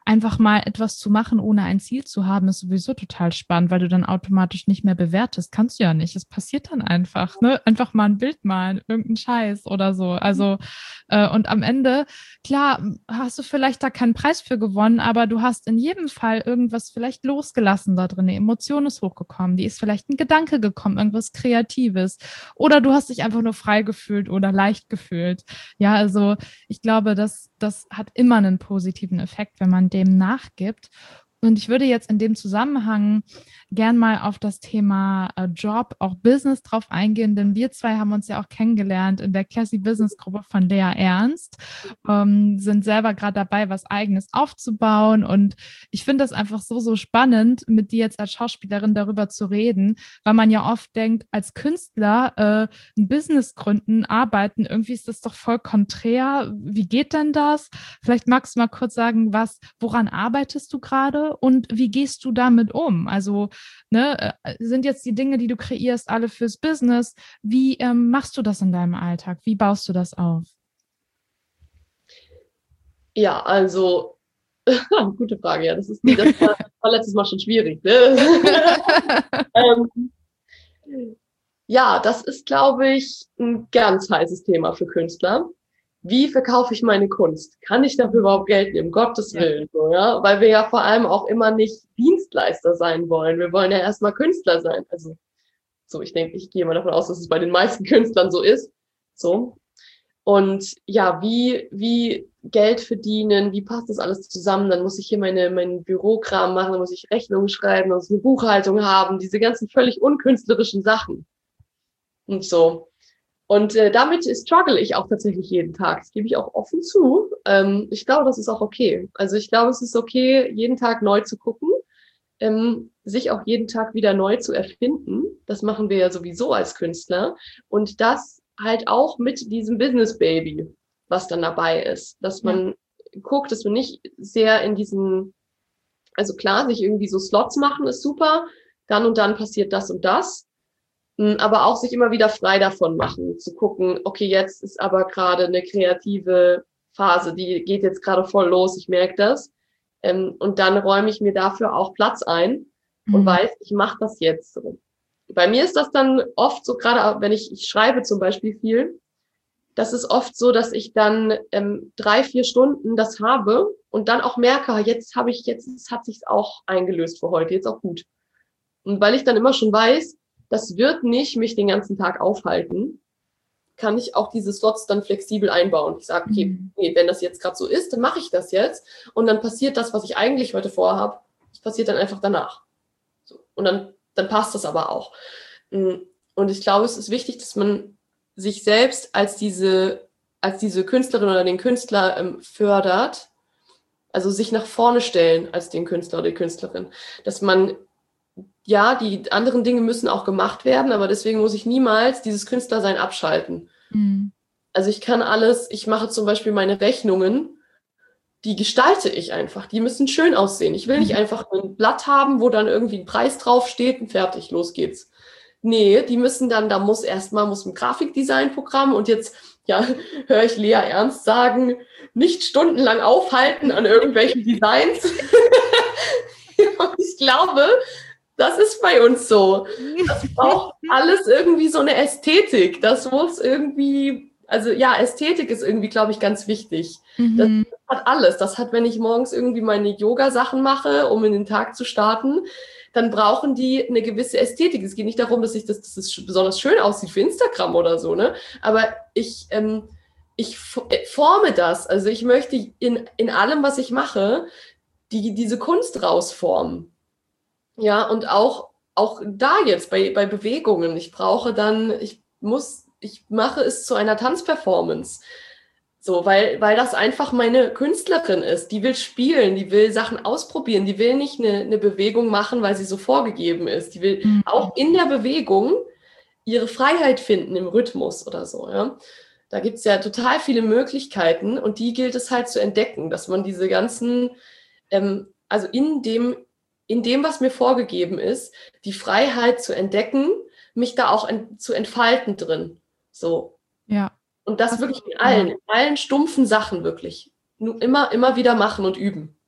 einfach mal etwas zu machen, ohne ein Ziel zu haben, ist sowieso total spannend, weil du dann automatisch nicht mehr bewertest. Kannst du ja nicht. Es passiert dann einfach, ne? Einfach mal ein Bild malen, irgendein Scheiß oder so. Also, äh, und am Ende, klar, hast du vielleicht da keinen Preis für gewonnen, aber du hast in jedem Fall irgendwas vielleicht losgelassen da drin. Eine Emotion ist hochgekommen, die ist vielleicht ein Gedanke gekommen, irgendwas Kreatives. Oder du hast dich einfach nur frei gefühlt oder leicht gefühlt. Ja, also ich glaube, das, das hat immer einen positiven Effekt, wenn man dem nachgibt. Und ich würde jetzt in dem Zusammenhang gern mal auf das Thema äh, Job, auch Business drauf eingehen, denn wir zwei haben uns ja auch kennengelernt in der Classy Business Gruppe von Lea Ernst, ähm, sind selber gerade dabei, was Eigenes aufzubauen. Und ich finde das einfach so, so spannend, mit dir jetzt als Schauspielerin darüber zu reden, weil man ja oft denkt, als Künstler äh, ein Business gründen, arbeiten, irgendwie ist das doch voll konträr. Wie geht denn das? Vielleicht magst du mal kurz sagen, was, woran arbeitest du gerade und wie gehst du damit um? Also, ne, sind jetzt die Dinge, die du kreierst, alle fürs Business? Wie ähm, machst du das in deinem Alltag? Wie baust du das auf? Ja, also, gute Frage, ja. Das ist das war, war letztes Mal schon schwierig, ne? ähm, ja, das ist, glaube ich, ein ganz heißes Thema für Künstler. Wie verkaufe ich meine Kunst? Kann ich dafür überhaupt Geld nehmen? Gottes Ja. Willen, so, ja? Weil wir ja vor allem auch immer nicht Dienstleister sein wollen. Wir wollen ja erstmal Künstler sein. Also, so, ich denke, ich gehe mal davon aus, dass es bei den meisten Künstlern so ist. So. Und ja, wie, wie Geld verdienen, wie passt das alles zusammen? Dann muss ich hier meine, meinen Bürokram machen, dann muss ich Rechnungen schreiben, dann muss ich eine Buchhaltung haben, diese ganzen völlig unkünstlerischen Sachen. Und so. Und äh, damit struggle ich auch tatsächlich jeden Tag. Das gebe ich auch offen zu. Ähm, ich glaube, das ist auch okay. Also ich glaube, es ist okay, jeden Tag neu zu gucken, ähm, sich auch jeden Tag wieder neu zu erfinden. Das machen wir ja sowieso als Künstler. Und das halt auch mit diesem Business Baby, was dann dabei ist. Dass man ja. guckt, dass man nicht sehr in diesen, also klar, sich irgendwie so Slots machen ist super. Dann und dann passiert das und das. Aber auch sich immer wieder frei davon machen, zu gucken, okay, jetzt ist aber gerade eine kreative Phase, die geht jetzt gerade voll los, ich merke das. Ähm, und dann räume ich mir dafür auch Platz ein und mhm. weiß, ich mache das jetzt so. Bei mir ist das dann oft so, gerade wenn ich, ich schreibe zum Beispiel viel, das ist oft so, dass ich dann ähm, drei, vier Stunden das habe und dann auch merke, jetzt habe ich, jetzt hat sich's auch eingelöst für heute, jetzt auch gut. Und weil ich dann immer schon weiß, das wird nicht mich den ganzen Tag aufhalten, kann ich auch diese Slots dann flexibel einbauen. Ich sage, okay, mhm. nee, wenn das jetzt gerade so ist, dann mache ich das jetzt und dann passiert das, was ich eigentlich heute vorhabe, das passiert dann einfach danach. So. Und dann, dann passt das aber auch. Und ich glaube, es ist wichtig, dass man sich selbst als diese, als diese Künstlerin oder den Künstler ähm, fördert, also sich nach vorne stellen als den Künstler oder die Künstlerin, dass man ja, die anderen Dinge müssen auch gemacht werden, aber deswegen muss ich niemals dieses Künstlersein abschalten. Mhm. Also ich kann alles, ich mache zum Beispiel meine Rechnungen, die gestalte ich einfach, die müssen schön aussehen. Ich will nicht mhm. einfach ein Blatt haben, wo dann irgendwie ein Preis draufsteht und fertig, los geht's. Nee, die müssen dann, da muss erstmal, muss ein Grafikdesign-Programm und jetzt, ja, höre ich Lea Ernst sagen, nicht stundenlang aufhalten an irgendwelchen Designs. Und ich glaube, das ist bei uns so. Das braucht alles irgendwie so eine Ästhetik. Das muss irgendwie, also ja, Ästhetik ist irgendwie, glaube ich, ganz wichtig. Mhm. Das hat alles. Das hat, wenn ich morgens irgendwie meine Yoga-Sachen mache, um in den Tag zu starten, dann brauchen die eine gewisse Ästhetik. Es geht nicht darum, dass ich das, dass es besonders schön aussieht für Instagram oder so, ne? Aber ich, ähm, ich forme das. Also ich möchte in, in allem, was ich mache, die, diese Kunst rausformen. Ja, und auch, auch da jetzt bei, bei Bewegungen. Ich brauche dann, ich muss, ich mache es zu einer Tanzperformance. So, weil, weil das einfach meine Künstlerin ist. Die will spielen, die will Sachen ausprobieren, die will nicht eine, eine Bewegung machen, weil sie so vorgegeben ist. Die will mhm. auch in der Bewegung ihre Freiheit finden im Rhythmus oder so, ja. Da gibt's ja total viele Möglichkeiten und die gilt es halt zu entdecken, dass man diese ganzen, ähm, also in dem, in dem, was mir vorgegeben ist, die Freiheit zu entdecken, mich da auch en- zu entfalten drin. So. Ja. Und das, das wirklich in allen, in allen stumpfen Sachen wirklich. Nur immer, immer wieder machen und üben.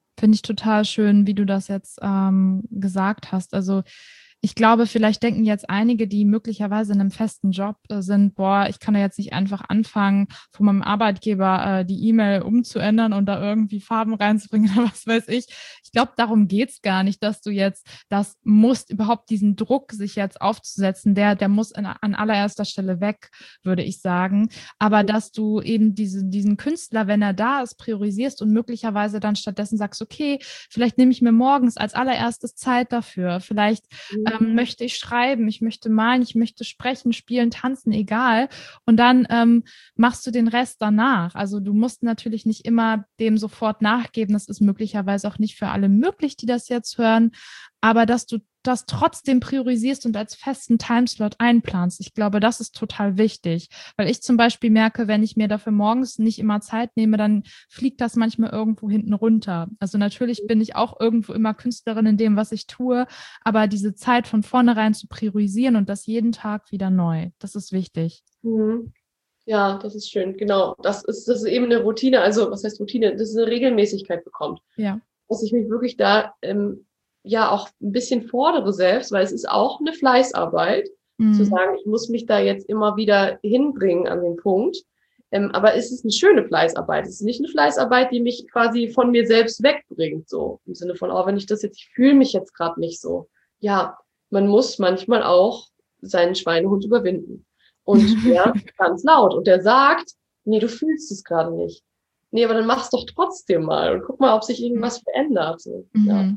Finde ich total schön, wie du das jetzt ähm, gesagt hast. Also ich glaube, vielleicht denken jetzt einige, die möglicherweise in einem festen Job äh, sind, boah, ich kann da jetzt nicht einfach anfangen, von meinem Arbeitgeber äh, die E-Mail umzuändern und da irgendwie Farben reinzubringen oder was weiß ich. Ich glaube, darum geht's gar nicht, dass du jetzt das musst, überhaupt diesen Druck, sich jetzt aufzusetzen, der, der muss in, an allererster Stelle weg, würde ich sagen. Aber dass du eben diese, diesen Künstler, wenn er da ist, priorisierst und möglicherweise dann stattdessen sagst, okay, vielleicht nehme ich mir morgens als allererstes Zeit dafür, vielleicht ähm, möchte ich schreiben, ich möchte malen, ich möchte sprechen, spielen, tanzen, egal. Und dann ähm, machst du den Rest danach. Also du musst natürlich nicht immer dem sofort nachgeben. Das ist möglicherweise auch nicht für alle möglich, die das jetzt hören. Aber dass du das trotzdem priorisierst und als festen Timeslot einplanst. Ich glaube, das ist total wichtig, weil ich zum Beispiel merke, wenn ich mir dafür morgens nicht immer Zeit nehme, dann fliegt das manchmal irgendwo hinten runter. Also natürlich bin ich auch irgendwo immer Künstlerin in dem, was ich tue, aber diese Zeit von vornherein zu priorisieren und das jeden Tag wieder neu, das ist wichtig. Mhm. Ja, das ist schön, genau. Das ist, das ist eben eine Routine, also was heißt Routine? Das ist eine Regelmäßigkeit bekommt. Ja. Dass ich mich wirklich da ähm, ja auch ein bisschen fordere selbst, weil es ist auch eine Fleißarbeit, mhm. zu sagen, ich muss mich da jetzt immer wieder hinbringen an den Punkt. Ähm, aber es ist eine schöne Fleißarbeit. Es ist nicht eine Fleißarbeit, die mich quasi von mir selbst wegbringt, so im Sinne von, oh, wenn ich das jetzt, ich fühle mich jetzt gerade nicht so. Ja, man muss manchmal auch seinen Schweinehund überwinden. Und der ist ganz laut und der sagt, nee, du fühlst es gerade nicht. Nee, aber dann mach's doch trotzdem mal und guck mal, ob sich irgendwas verändert. So. Mhm. Ja.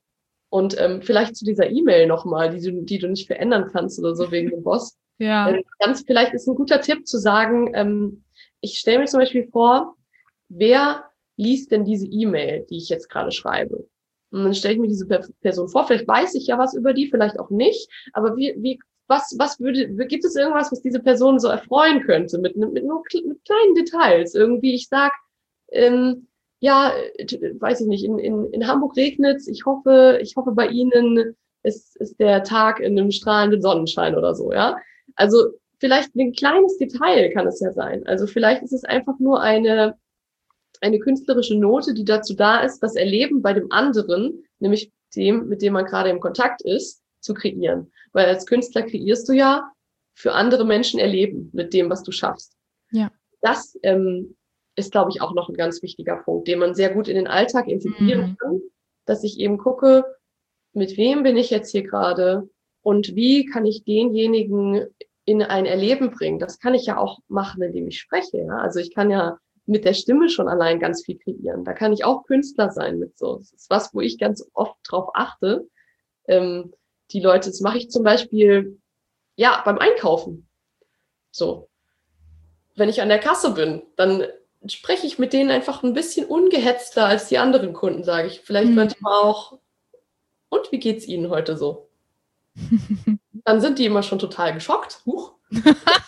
Und ähm, vielleicht zu dieser E-Mail nochmal, die du, die du nicht verändern kannst oder so wegen dem Boss. Ja. Ähm, ganz vielleicht ist ein guter Tipp zu sagen, ähm, ich stelle mir zum Beispiel vor, wer liest denn diese E-Mail, die ich jetzt gerade schreibe? Und dann stelle ich mir diese Person vor, vielleicht weiß ich ja was über die, vielleicht auch nicht, aber wie, wie, was, was würde, gibt es irgendwas, was diese Person so erfreuen könnte, mit, mit nur mit kleinen Details? Irgendwie, ich sag, ähm, ja, weiß ich nicht, in, in, in Hamburg regnet's, ich hoffe, ich hoffe bei Ihnen ist, ist der Tag in einem strahlenden Sonnenschein oder so, ja. Also vielleicht ein kleines Detail kann es ja sein. Also vielleicht ist es einfach nur eine, eine künstlerische Note, die dazu da ist, das Erleben bei dem anderen, nämlich dem, mit dem man gerade im Kontakt ist, zu kreieren. Weil als Künstler kreierst du ja für andere Menschen Erleben mit dem, was du schaffst. Ja. Das ähm, ist, glaube ich, auch noch ein ganz wichtiger Punkt, den man sehr gut in den Alltag integrieren mhm. kann, dass ich eben gucke, mit wem bin ich jetzt hier gerade und wie kann ich denjenigen in ein Erleben bringen. Das kann ich ja auch machen, indem ich spreche. Ja? Also ich kann ja mit der Stimme schon allein ganz viel kreieren. Da kann ich auch Künstler sein mit so. Das ist was, wo ich ganz oft drauf achte. Ähm, die Leute, das mache ich zum Beispiel, ja, beim Einkaufen. So. Wenn ich an der Kasse bin, dann spreche ich mit denen einfach ein bisschen ungehetzter als die anderen Kunden, sage ich. Vielleicht mhm. manchmal auch, und wie geht's Ihnen heute so? Dann sind die immer schon total geschockt. Huch. Ich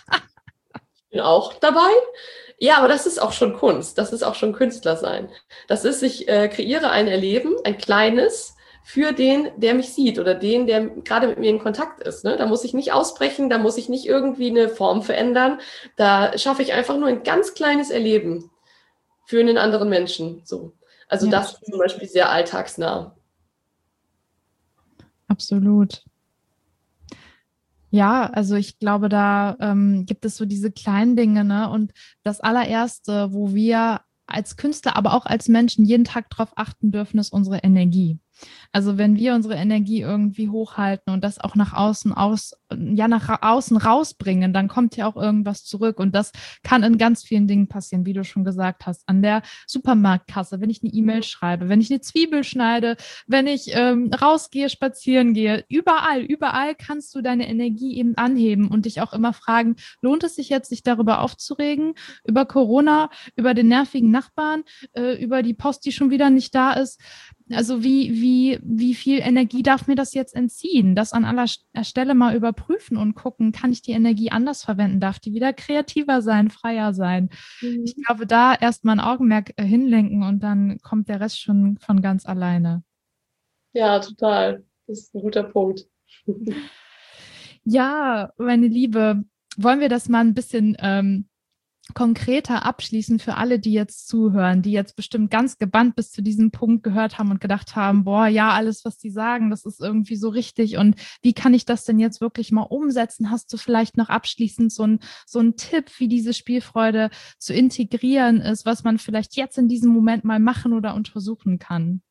bin auch dabei. Ja, aber das ist auch schon Kunst. Das ist auch schon Künstler sein. Das ist, ich äh, kreiere ein Erleben, ein kleines, für den, der mich sieht oder den, der gerade mit mir in Kontakt ist. Ne? Da muss ich nicht ausbrechen, da muss ich nicht irgendwie eine Form verändern. Da schaffe ich einfach nur ein ganz kleines Erleben für einen anderen Menschen. So. Also ja, das ist zum Beispiel sehr alltagsnah. Absolut. Ja, also ich glaube, da ähm, gibt es so diese kleinen Dinge, ne? Und das allererste, wo wir als Künstler, aber auch als Menschen jeden Tag drauf achten dürfen, ist unsere Energie. Also wenn wir unsere Energie irgendwie hochhalten und das auch nach außen aus, ja, nach außen rausbringen, dann kommt ja auch irgendwas zurück. Und das kann in ganz vielen Dingen passieren, wie du schon gesagt hast. An der Supermarktkasse, wenn ich eine E-Mail schreibe, wenn ich eine Zwiebel schneide, wenn ich ähm, rausgehe, spazieren gehe, überall, überall kannst du deine Energie eben anheben und dich auch immer fragen, lohnt es sich jetzt, sich darüber aufzuregen, über Corona, über den nervigen Nachbarn, äh, über die Post, die schon wieder nicht da ist? Also wie, wie, wie viel Energie darf mir das jetzt entziehen? Das an aller Stelle mal überprüfen und gucken, kann ich die Energie anders verwenden? Darf die wieder kreativer sein, freier sein? Mhm. Ich glaube, da erst mal ein Augenmerk äh, hinlenken und dann kommt der Rest schon von ganz alleine. Ja, total. Das ist ein guter Punkt. Ja, meine Liebe, wollen wir das mal ein bisschen ähm, konkreter abschließen für alle, die jetzt zuhören, die jetzt bestimmt ganz gebannt bis zu diesem Punkt gehört haben und gedacht haben, boah, ja, alles, was die sagen, das ist irgendwie so richtig und wie kann ich das denn jetzt wirklich mal umsetzen? Hast du vielleicht noch abschließend so ein, so ein Tipp, wie diese Spielfreude zu integrieren ist, was man vielleicht jetzt in diesem Moment mal machen oder untersuchen kann?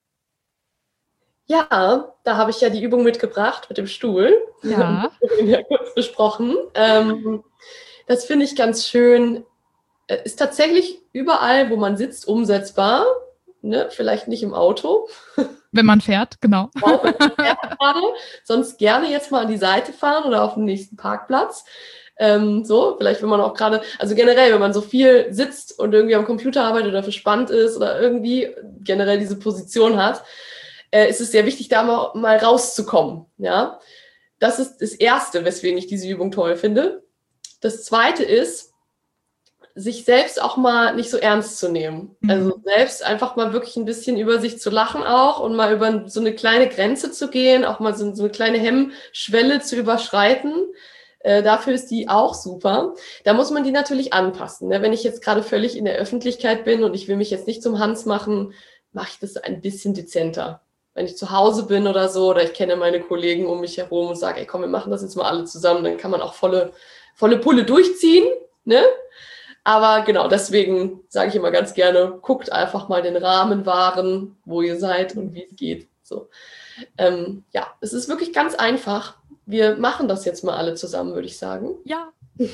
Ja, da habe ich ja die Übung mitgebracht mit dem Stuhl. Ja. Wir haben ja kurz besprochen. Ähm, das finde ich ganz schön. Ist tatsächlich überall, wo man sitzt, umsetzbar. Ne? Vielleicht nicht im Auto. Wenn man fährt, genau. Auch wenn man fährt gerade. Sonst gerne jetzt mal an die Seite fahren oder auf den nächsten Parkplatz. Ähm, so, vielleicht wenn man auch gerade, also generell, wenn man so viel sitzt und irgendwie am Computer arbeitet oder verspannt ist oder irgendwie generell diese Position hat, äh, ist es sehr wichtig, da mal, mal rauszukommen. Ja? Das ist das Erste, weswegen ich diese Übung toll finde. Das Zweite ist, sich selbst auch mal nicht so ernst zu nehmen. Mhm. Also selbst einfach mal wirklich ein bisschen über sich zu lachen auch und mal über so eine kleine Grenze zu gehen, auch mal so, so eine kleine Hemmschwelle zu überschreiten. Äh, dafür ist die auch super. Da muss man die natürlich anpassen. Ne? Wenn ich jetzt gerade völlig in der Öffentlichkeit bin und ich will mich jetzt nicht zum Hans machen, mache ich das ein bisschen dezenter. Wenn ich zu Hause bin oder so, oder ich kenne meine Kollegen um mich herum und sage, ey komm, wir machen das jetzt mal alle zusammen, dann kann man auch volle, volle Pulle durchziehen, ne? Aber genau, deswegen sage ich immer ganz gerne, guckt einfach mal den Rahmen wahren, wo ihr seid und wie es geht. So. Ähm, ja, es ist wirklich ganz einfach. Wir machen das jetzt mal alle zusammen, würde ich sagen. Ja.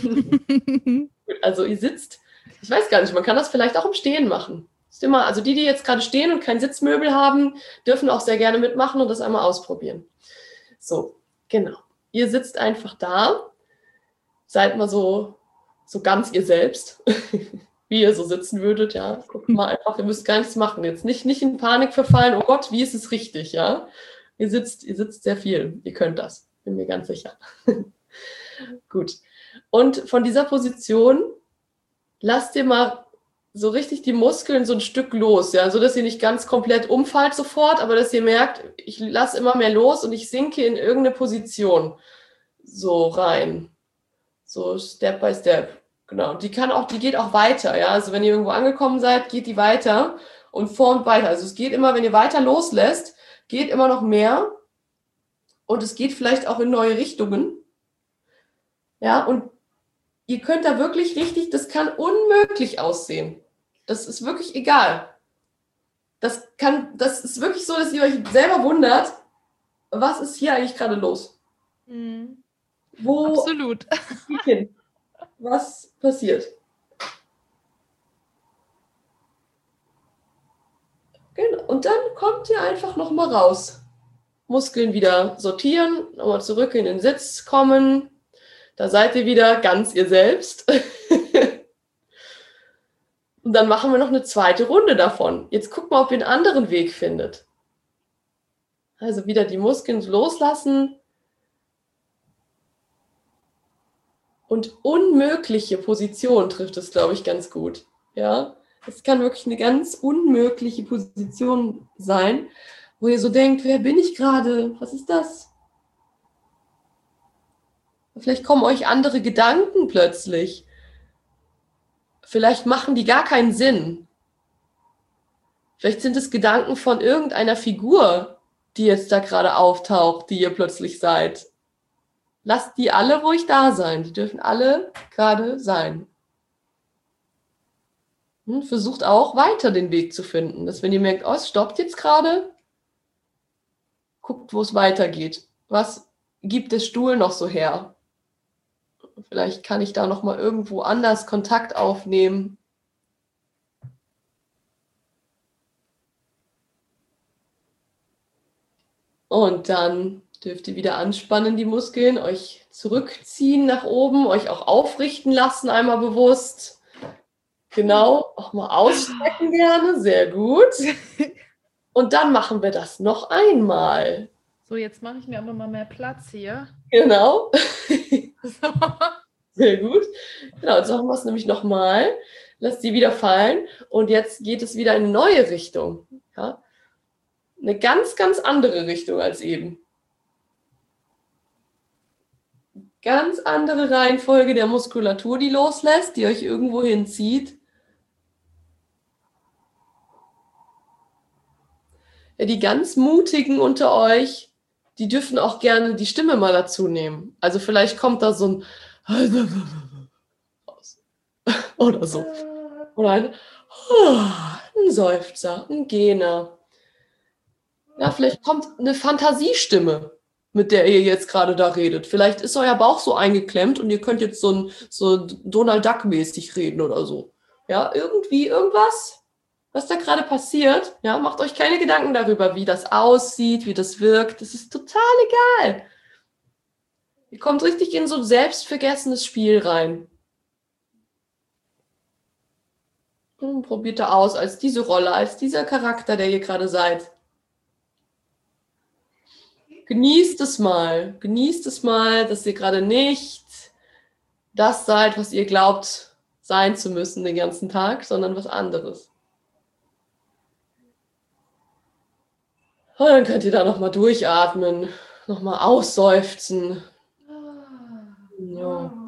Also ihr sitzt, ich weiß gar nicht, man kann das vielleicht auch im Stehen machen. Ist immer, also die, die jetzt gerade stehen und kein Sitzmöbel haben, dürfen auch sehr gerne mitmachen und das einmal ausprobieren. So, genau. Ihr sitzt einfach da, seid mal so so ganz ihr selbst, wie ihr so sitzen würdet, ja. Guckt mal einfach, ihr müsst gar nichts machen. Jetzt nicht, nicht in Panik verfallen, oh Gott, wie ist es richtig, ja. Ihr sitzt, ihr sitzt sehr viel, ihr könnt das, bin mir ganz sicher. Gut. Und von dieser Position lasst ihr mal so richtig die Muskeln so ein Stück los, ja, so dass ihr nicht ganz komplett umfallt sofort, aber dass ihr merkt, ich lasse immer mehr los und ich sinke in irgendeine Position so rein. So Step by Step, genau. Die kann auch, die geht auch weiter, ja. Also wenn ihr irgendwo angekommen seid, geht die weiter und formt weiter. Also es geht immer, wenn ihr weiter loslässt, geht immer noch mehr und es geht vielleicht auch in neue Richtungen. Ja, und ihr könnt da wirklich richtig, das kann unmöglich aussehen. Das ist wirklich egal. Das kann, das ist wirklich so, dass ihr euch selber wundert, was ist hier eigentlich gerade los? Mhm. Wo Absolut. hin? Was passiert? Genau. Und dann kommt ihr einfach nochmal raus. Muskeln wieder sortieren, nochmal zurück in den Sitz kommen. Da seid ihr wieder ganz ihr selbst. Und dann machen wir noch eine zweite Runde davon. Jetzt guckt mal, ob ihr einen anderen Weg findet. Also wieder die Muskeln loslassen. Und unmögliche Position trifft es, glaube ich, ganz gut. Ja, es kann wirklich eine ganz unmögliche Position sein, wo ihr so denkt, wer bin ich gerade? Was ist das? Vielleicht kommen euch andere Gedanken plötzlich. Vielleicht machen die gar keinen Sinn. Vielleicht sind es Gedanken von irgendeiner Figur, die jetzt da gerade auftaucht, die ihr plötzlich seid. Lasst die alle ruhig da sein. Die dürfen alle gerade sein. Und versucht auch weiter den Weg zu finden. Dass wenn ihr merkt, oh, es stoppt jetzt gerade, guckt, wo es weitergeht. Was gibt der Stuhl noch so her? Vielleicht kann ich da noch mal irgendwo anders Kontakt aufnehmen. Und dann dürft ihr wieder anspannen, die Muskeln, euch zurückziehen nach oben, euch auch aufrichten lassen, einmal bewusst. Genau, auch mal ausstrecken gerne, sehr gut. Und dann machen wir das noch einmal. So, jetzt mache ich mir aber mal mehr Platz hier. Genau. So. Sehr gut. Genau, jetzt machen wir es nämlich nochmal. Lasst sie wieder fallen. Und jetzt geht es wieder in eine neue Richtung. Ja? Eine ganz, ganz andere Richtung als eben. ganz andere Reihenfolge der Muskulatur, die loslässt, die euch irgendwo hinzieht. Ja, die ganz Mutigen unter euch, die dürfen auch gerne die Stimme mal dazu nehmen. Also vielleicht kommt da so ein raus. Oder so. Oder ein, ein Seufzer, ein Gähner. Ja, vielleicht kommt eine Fantasiestimme, mit der ihr jetzt gerade da redet. Vielleicht ist euer Bauch so eingeklemmt und ihr könnt jetzt so, ein, so Donald Duck-mäßig reden oder so. Ja, irgendwie irgendwas, was da gerade passiert. Ja, macht euch keine Gedanken darüber, wie das aussieht, wie das wirkt. Das ist total egal. Ihr kommt richtig in so ein selbstvergessenes Spiel rein. Und probiert da aus, als diese Rolle, als dieser Charakter, der ihr gerade seid. Genießt es mal. Genießt es mal, dass ihr gerade nicht das seid, was ihr glaubt sein zu müssen den ganzen Tag, sondern was anderes. Und dann könnt ihr da nochmal durchatmen, nochmal ausseufzen. Ja.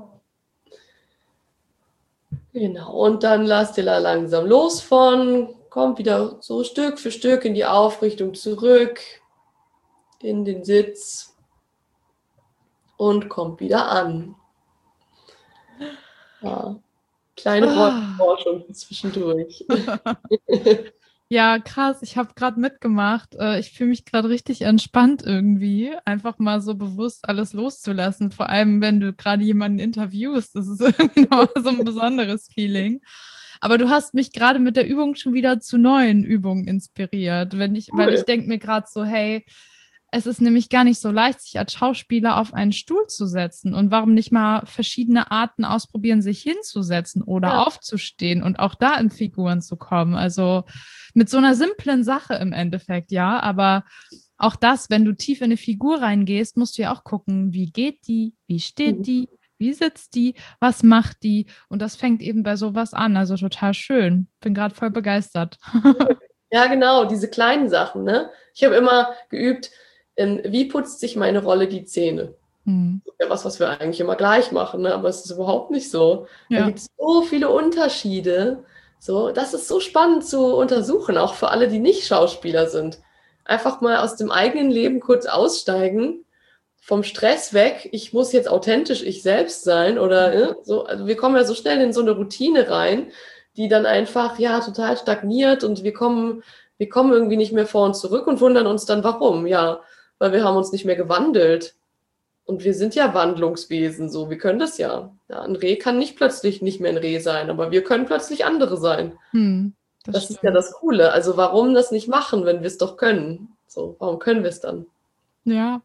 Genau, und dann lasst ihr da langsam los von, kommt wieder so Stück für Stück in die Aufrichtung zurück, in den Sitz und kommt wieder an. Ja, kleine Forschung zwischendurch. Ja, krass. Ich habe gerade mitgemacht. Ich fühle mich gerade richtig entspannt irgendwie, einfach mal so bewusst alles loszulassen. Vor allem, wenn du gerade jemanden interviewst, das ist irgendwie noch so ein besonderes Feeling. Aber du hast mich gerade mit der Übung schon wieder zu neuen Übungen inspiriert. Wenn ich, weil ich denke mir gerade so, hey, es ist nämlich gar nicht so leicht, sich als Schauspieler auf einen Stuhl zu setzen. Und warum nicht mal verschiedene Arten ausprobieren, sich hinzusetzen oder ja. aufzustehen und auch da in Figuren zu kommen. Also mit so einer simplen Sache im Endeffekt, ja. Aber auch das, wenn du tief in eine Figur reingehst, musst du ja auch gucken, wie geht die, wie steht die, wie sitzt die, was macht die? Und das fängt eben bei sowas an. Also total schön. Bin gerade voll begeistert. Ja, genau, diese kleinen Sachen, ne? Ich habe immer geübt, wie putzt sich meine Rolle die Zähne? Hm. Das ist ja was, was wir eigentlich immer gleich machen, ne? Aber es ist überhaupt nicht so. Ja. Da gibt es so viele Unterschiede. So, das ist so spannend zu untersuchen, auch für alle, die nicht Schauspieler sind. Einfach mal aus dem eigenen Leben kurz aussteigen, vom Stress weg. Ich muss jetzt authentisch ich selbst sein oder äh, so. Also wir kommen ja so schnell in so eine Routine rein, die dann einfach ja total stagniert und wir kommen, wir kommen irgendwie nicht mehr vor und zurück und wundern uns dann, warum? Ja, weil wir haben uns nicht mehr gewandelt. Und wir sind ja Wandlungswesen, so, wir können das ja. Ja, ein Reh kann nicht plötzlich nicht mehr ein Reh sein, aber wir können plötzlich andere sein. Hm, das das ist ja das Coole. Also warum das nicht machen, wenn wir es doch können? So, warum können wir es dann? Ja.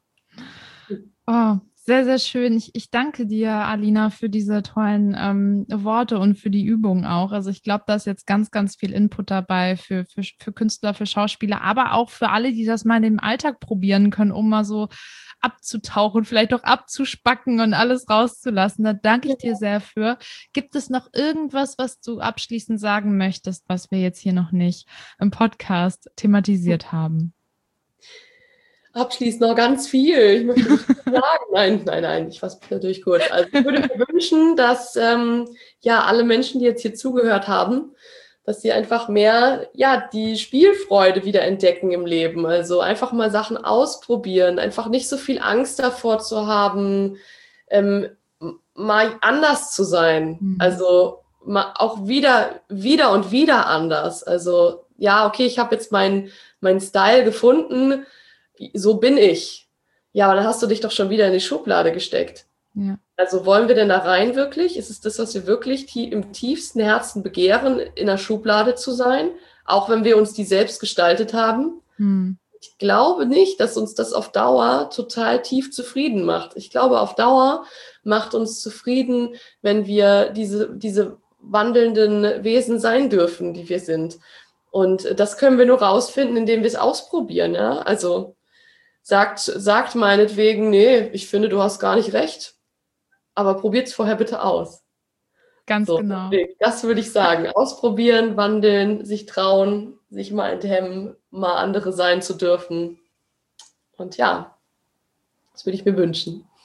Oh, sehr, sehr schön. Ich, ich danke dir, Alina, für diese tollen ähm, Worte und für die Übung auch. Also ich glaube, da ist jetzt ganz, ganz viel Input dabei für, für, für Künstler, für Schauspieler, aber auch für alle, die das mal im Alltag probieren können, um mal so abzutauchen, vielleicht auch abzuspacken und alles rauszulassen. Da danke ich dir sehr für. Gibt es noch irgendwas, was du abschließend sagen möchtest, was wir jetzt hier noch nicht im Podcast thematisiert haben? Abschließend noch ganz viel. Ich möchte nicht sagen. Nein, nein, nein, ich fasse mich natürlich kurz. Also ich würde mir wünschen, dass ähm, ja alle Menschen, die jetzt hier zugehört haben, dass sie einfach mehr ja die Spielfreude wieder entdecken im Leben. Also einfach mal Sachen ausprobieren, einfach nicht so viel Angst davor zu haben, ähm, mal anders zu sein. Mhm. Also mal auch wieder, wieder und wieder anders. Also ja, okay, ich habe jetzt meinen meinen Style gefunden. So bin ich. Ja, aber dann hast du dich doch schon wieder in die Schublade gesteckt. Ja. Also wollen wir denn da rein wirklich? Ist es das, was wir wirklich tie- im tiefsten Herzen begehren, in der Schublade zu sein? Auch wenn wir uns die selbst gestaltet haben? Hm. Ich glaube nicht, dass uns das auf Dauer total tief zufrieden macht. Ich glaube, auf Dauer macht uns zufrieden, wenn wir diese, diese wandelnden Wesen sein dürfen, die wir sind. Und das können wir nur rausfinden, indem wir es ausprobieren. Ja? Also Sagt, sagt meinetwegen, nee, ich finde, du hast gar nicht recht, aber probiert es vorher bitte aus. Ganz so, genau. Das würde ich sagen. Ausprobieren, wandeln, sich trauen, sich mal enthemmen, mal andere sein zu dürfen. Und ja, das würde ich mir wünschen.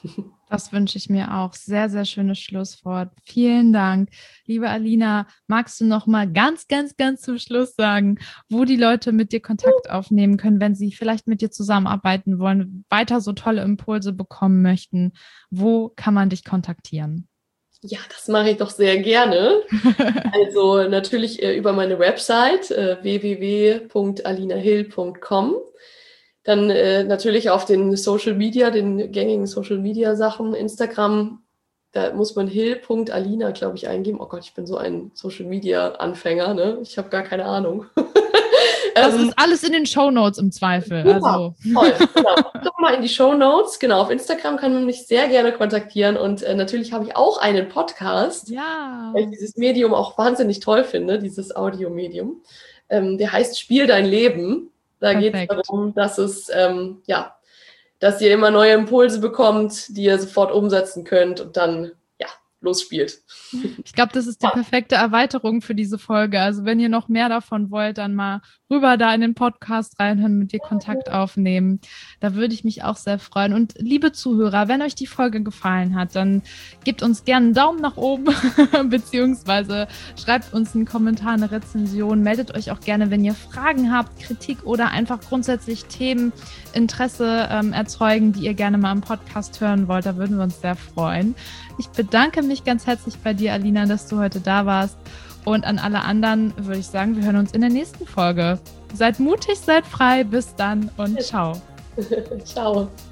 Das wünsche ich mir auch. Sehr, sehr schönes Schlusswort. Vielen Dank. Liebe Alina, magst du noch mal ganz, ganz, ganz zum Schluss sagen, wo die Leute mit dir Kontakt aufnehmen können, wenn sie vielleicht mit dir zusammenarbeiten wollen, weiter so tolle Impulse bekommen möchten? Wo kann man dich kontaktieren? Ja, das mache ich doch sehr gerne. Also natürlich äh, über meine Website äh, w w w punkt alina hill punkt com. Dann äh, natürlich auf den Social Media, den gängigen Social Media Sachen, Instagram, da muss man hill punkt alina, glaube ich, eingeben. Oh Gott, ich bin so ein Social Media Anfänger, ne? Ich habe gar keine Ahnung. Das ist alles in den Shownotes im Zweifel. Super, also. Toll, genau. Doch mal in die Shownotes. Genau, auf Instagram kann man mich sehr gerne kontaktieren und äh, natürlich habe ich auch einen Podcast, Ja. weil ich dieses Medium auch wahnsinnig toll finde, dieses Audiomedium. Ähm, der heißt Spiel dein Leben. Da geht es darum, dass es, ähm, ja, dass ihr immer neue Impulse bekommt, die ihr sofort umsetzen könnt und dann, ja, losspielt. Ich glaube, das ist die perfekte Erweiterung für diese Folge. Also wenn ihr noch mehr davon wollt, dann mal rüber da in den Podcast reinhören, mit dir Kontakt aufnehmen. Da würde ich mich auch sehr freuen. Und liebe Zuhörer, wenn euch die Folge gefallen hat, dann gebt uns gerne einen Daumen nach oben, beziehungsweise schreibt uns einen Kommentar, eine Rezension. Meldet euch auch gerne, wenn ihr Fragen habt, Kritik oder einfach grundsätzlich Themen, Interesse ähm, erzeugen, die ihr gerne mal im Podcast hören wollt. Da würden wir uns sehr freuen. Ich bedanke mich ganz herzlich bei dir, Alina, dass du heute da warst. Und an alle anderen würde ich sagen, wir hören uns in der nächsten Folge. Seid mutig, seid frei. Bis dann und ciao. Ciao.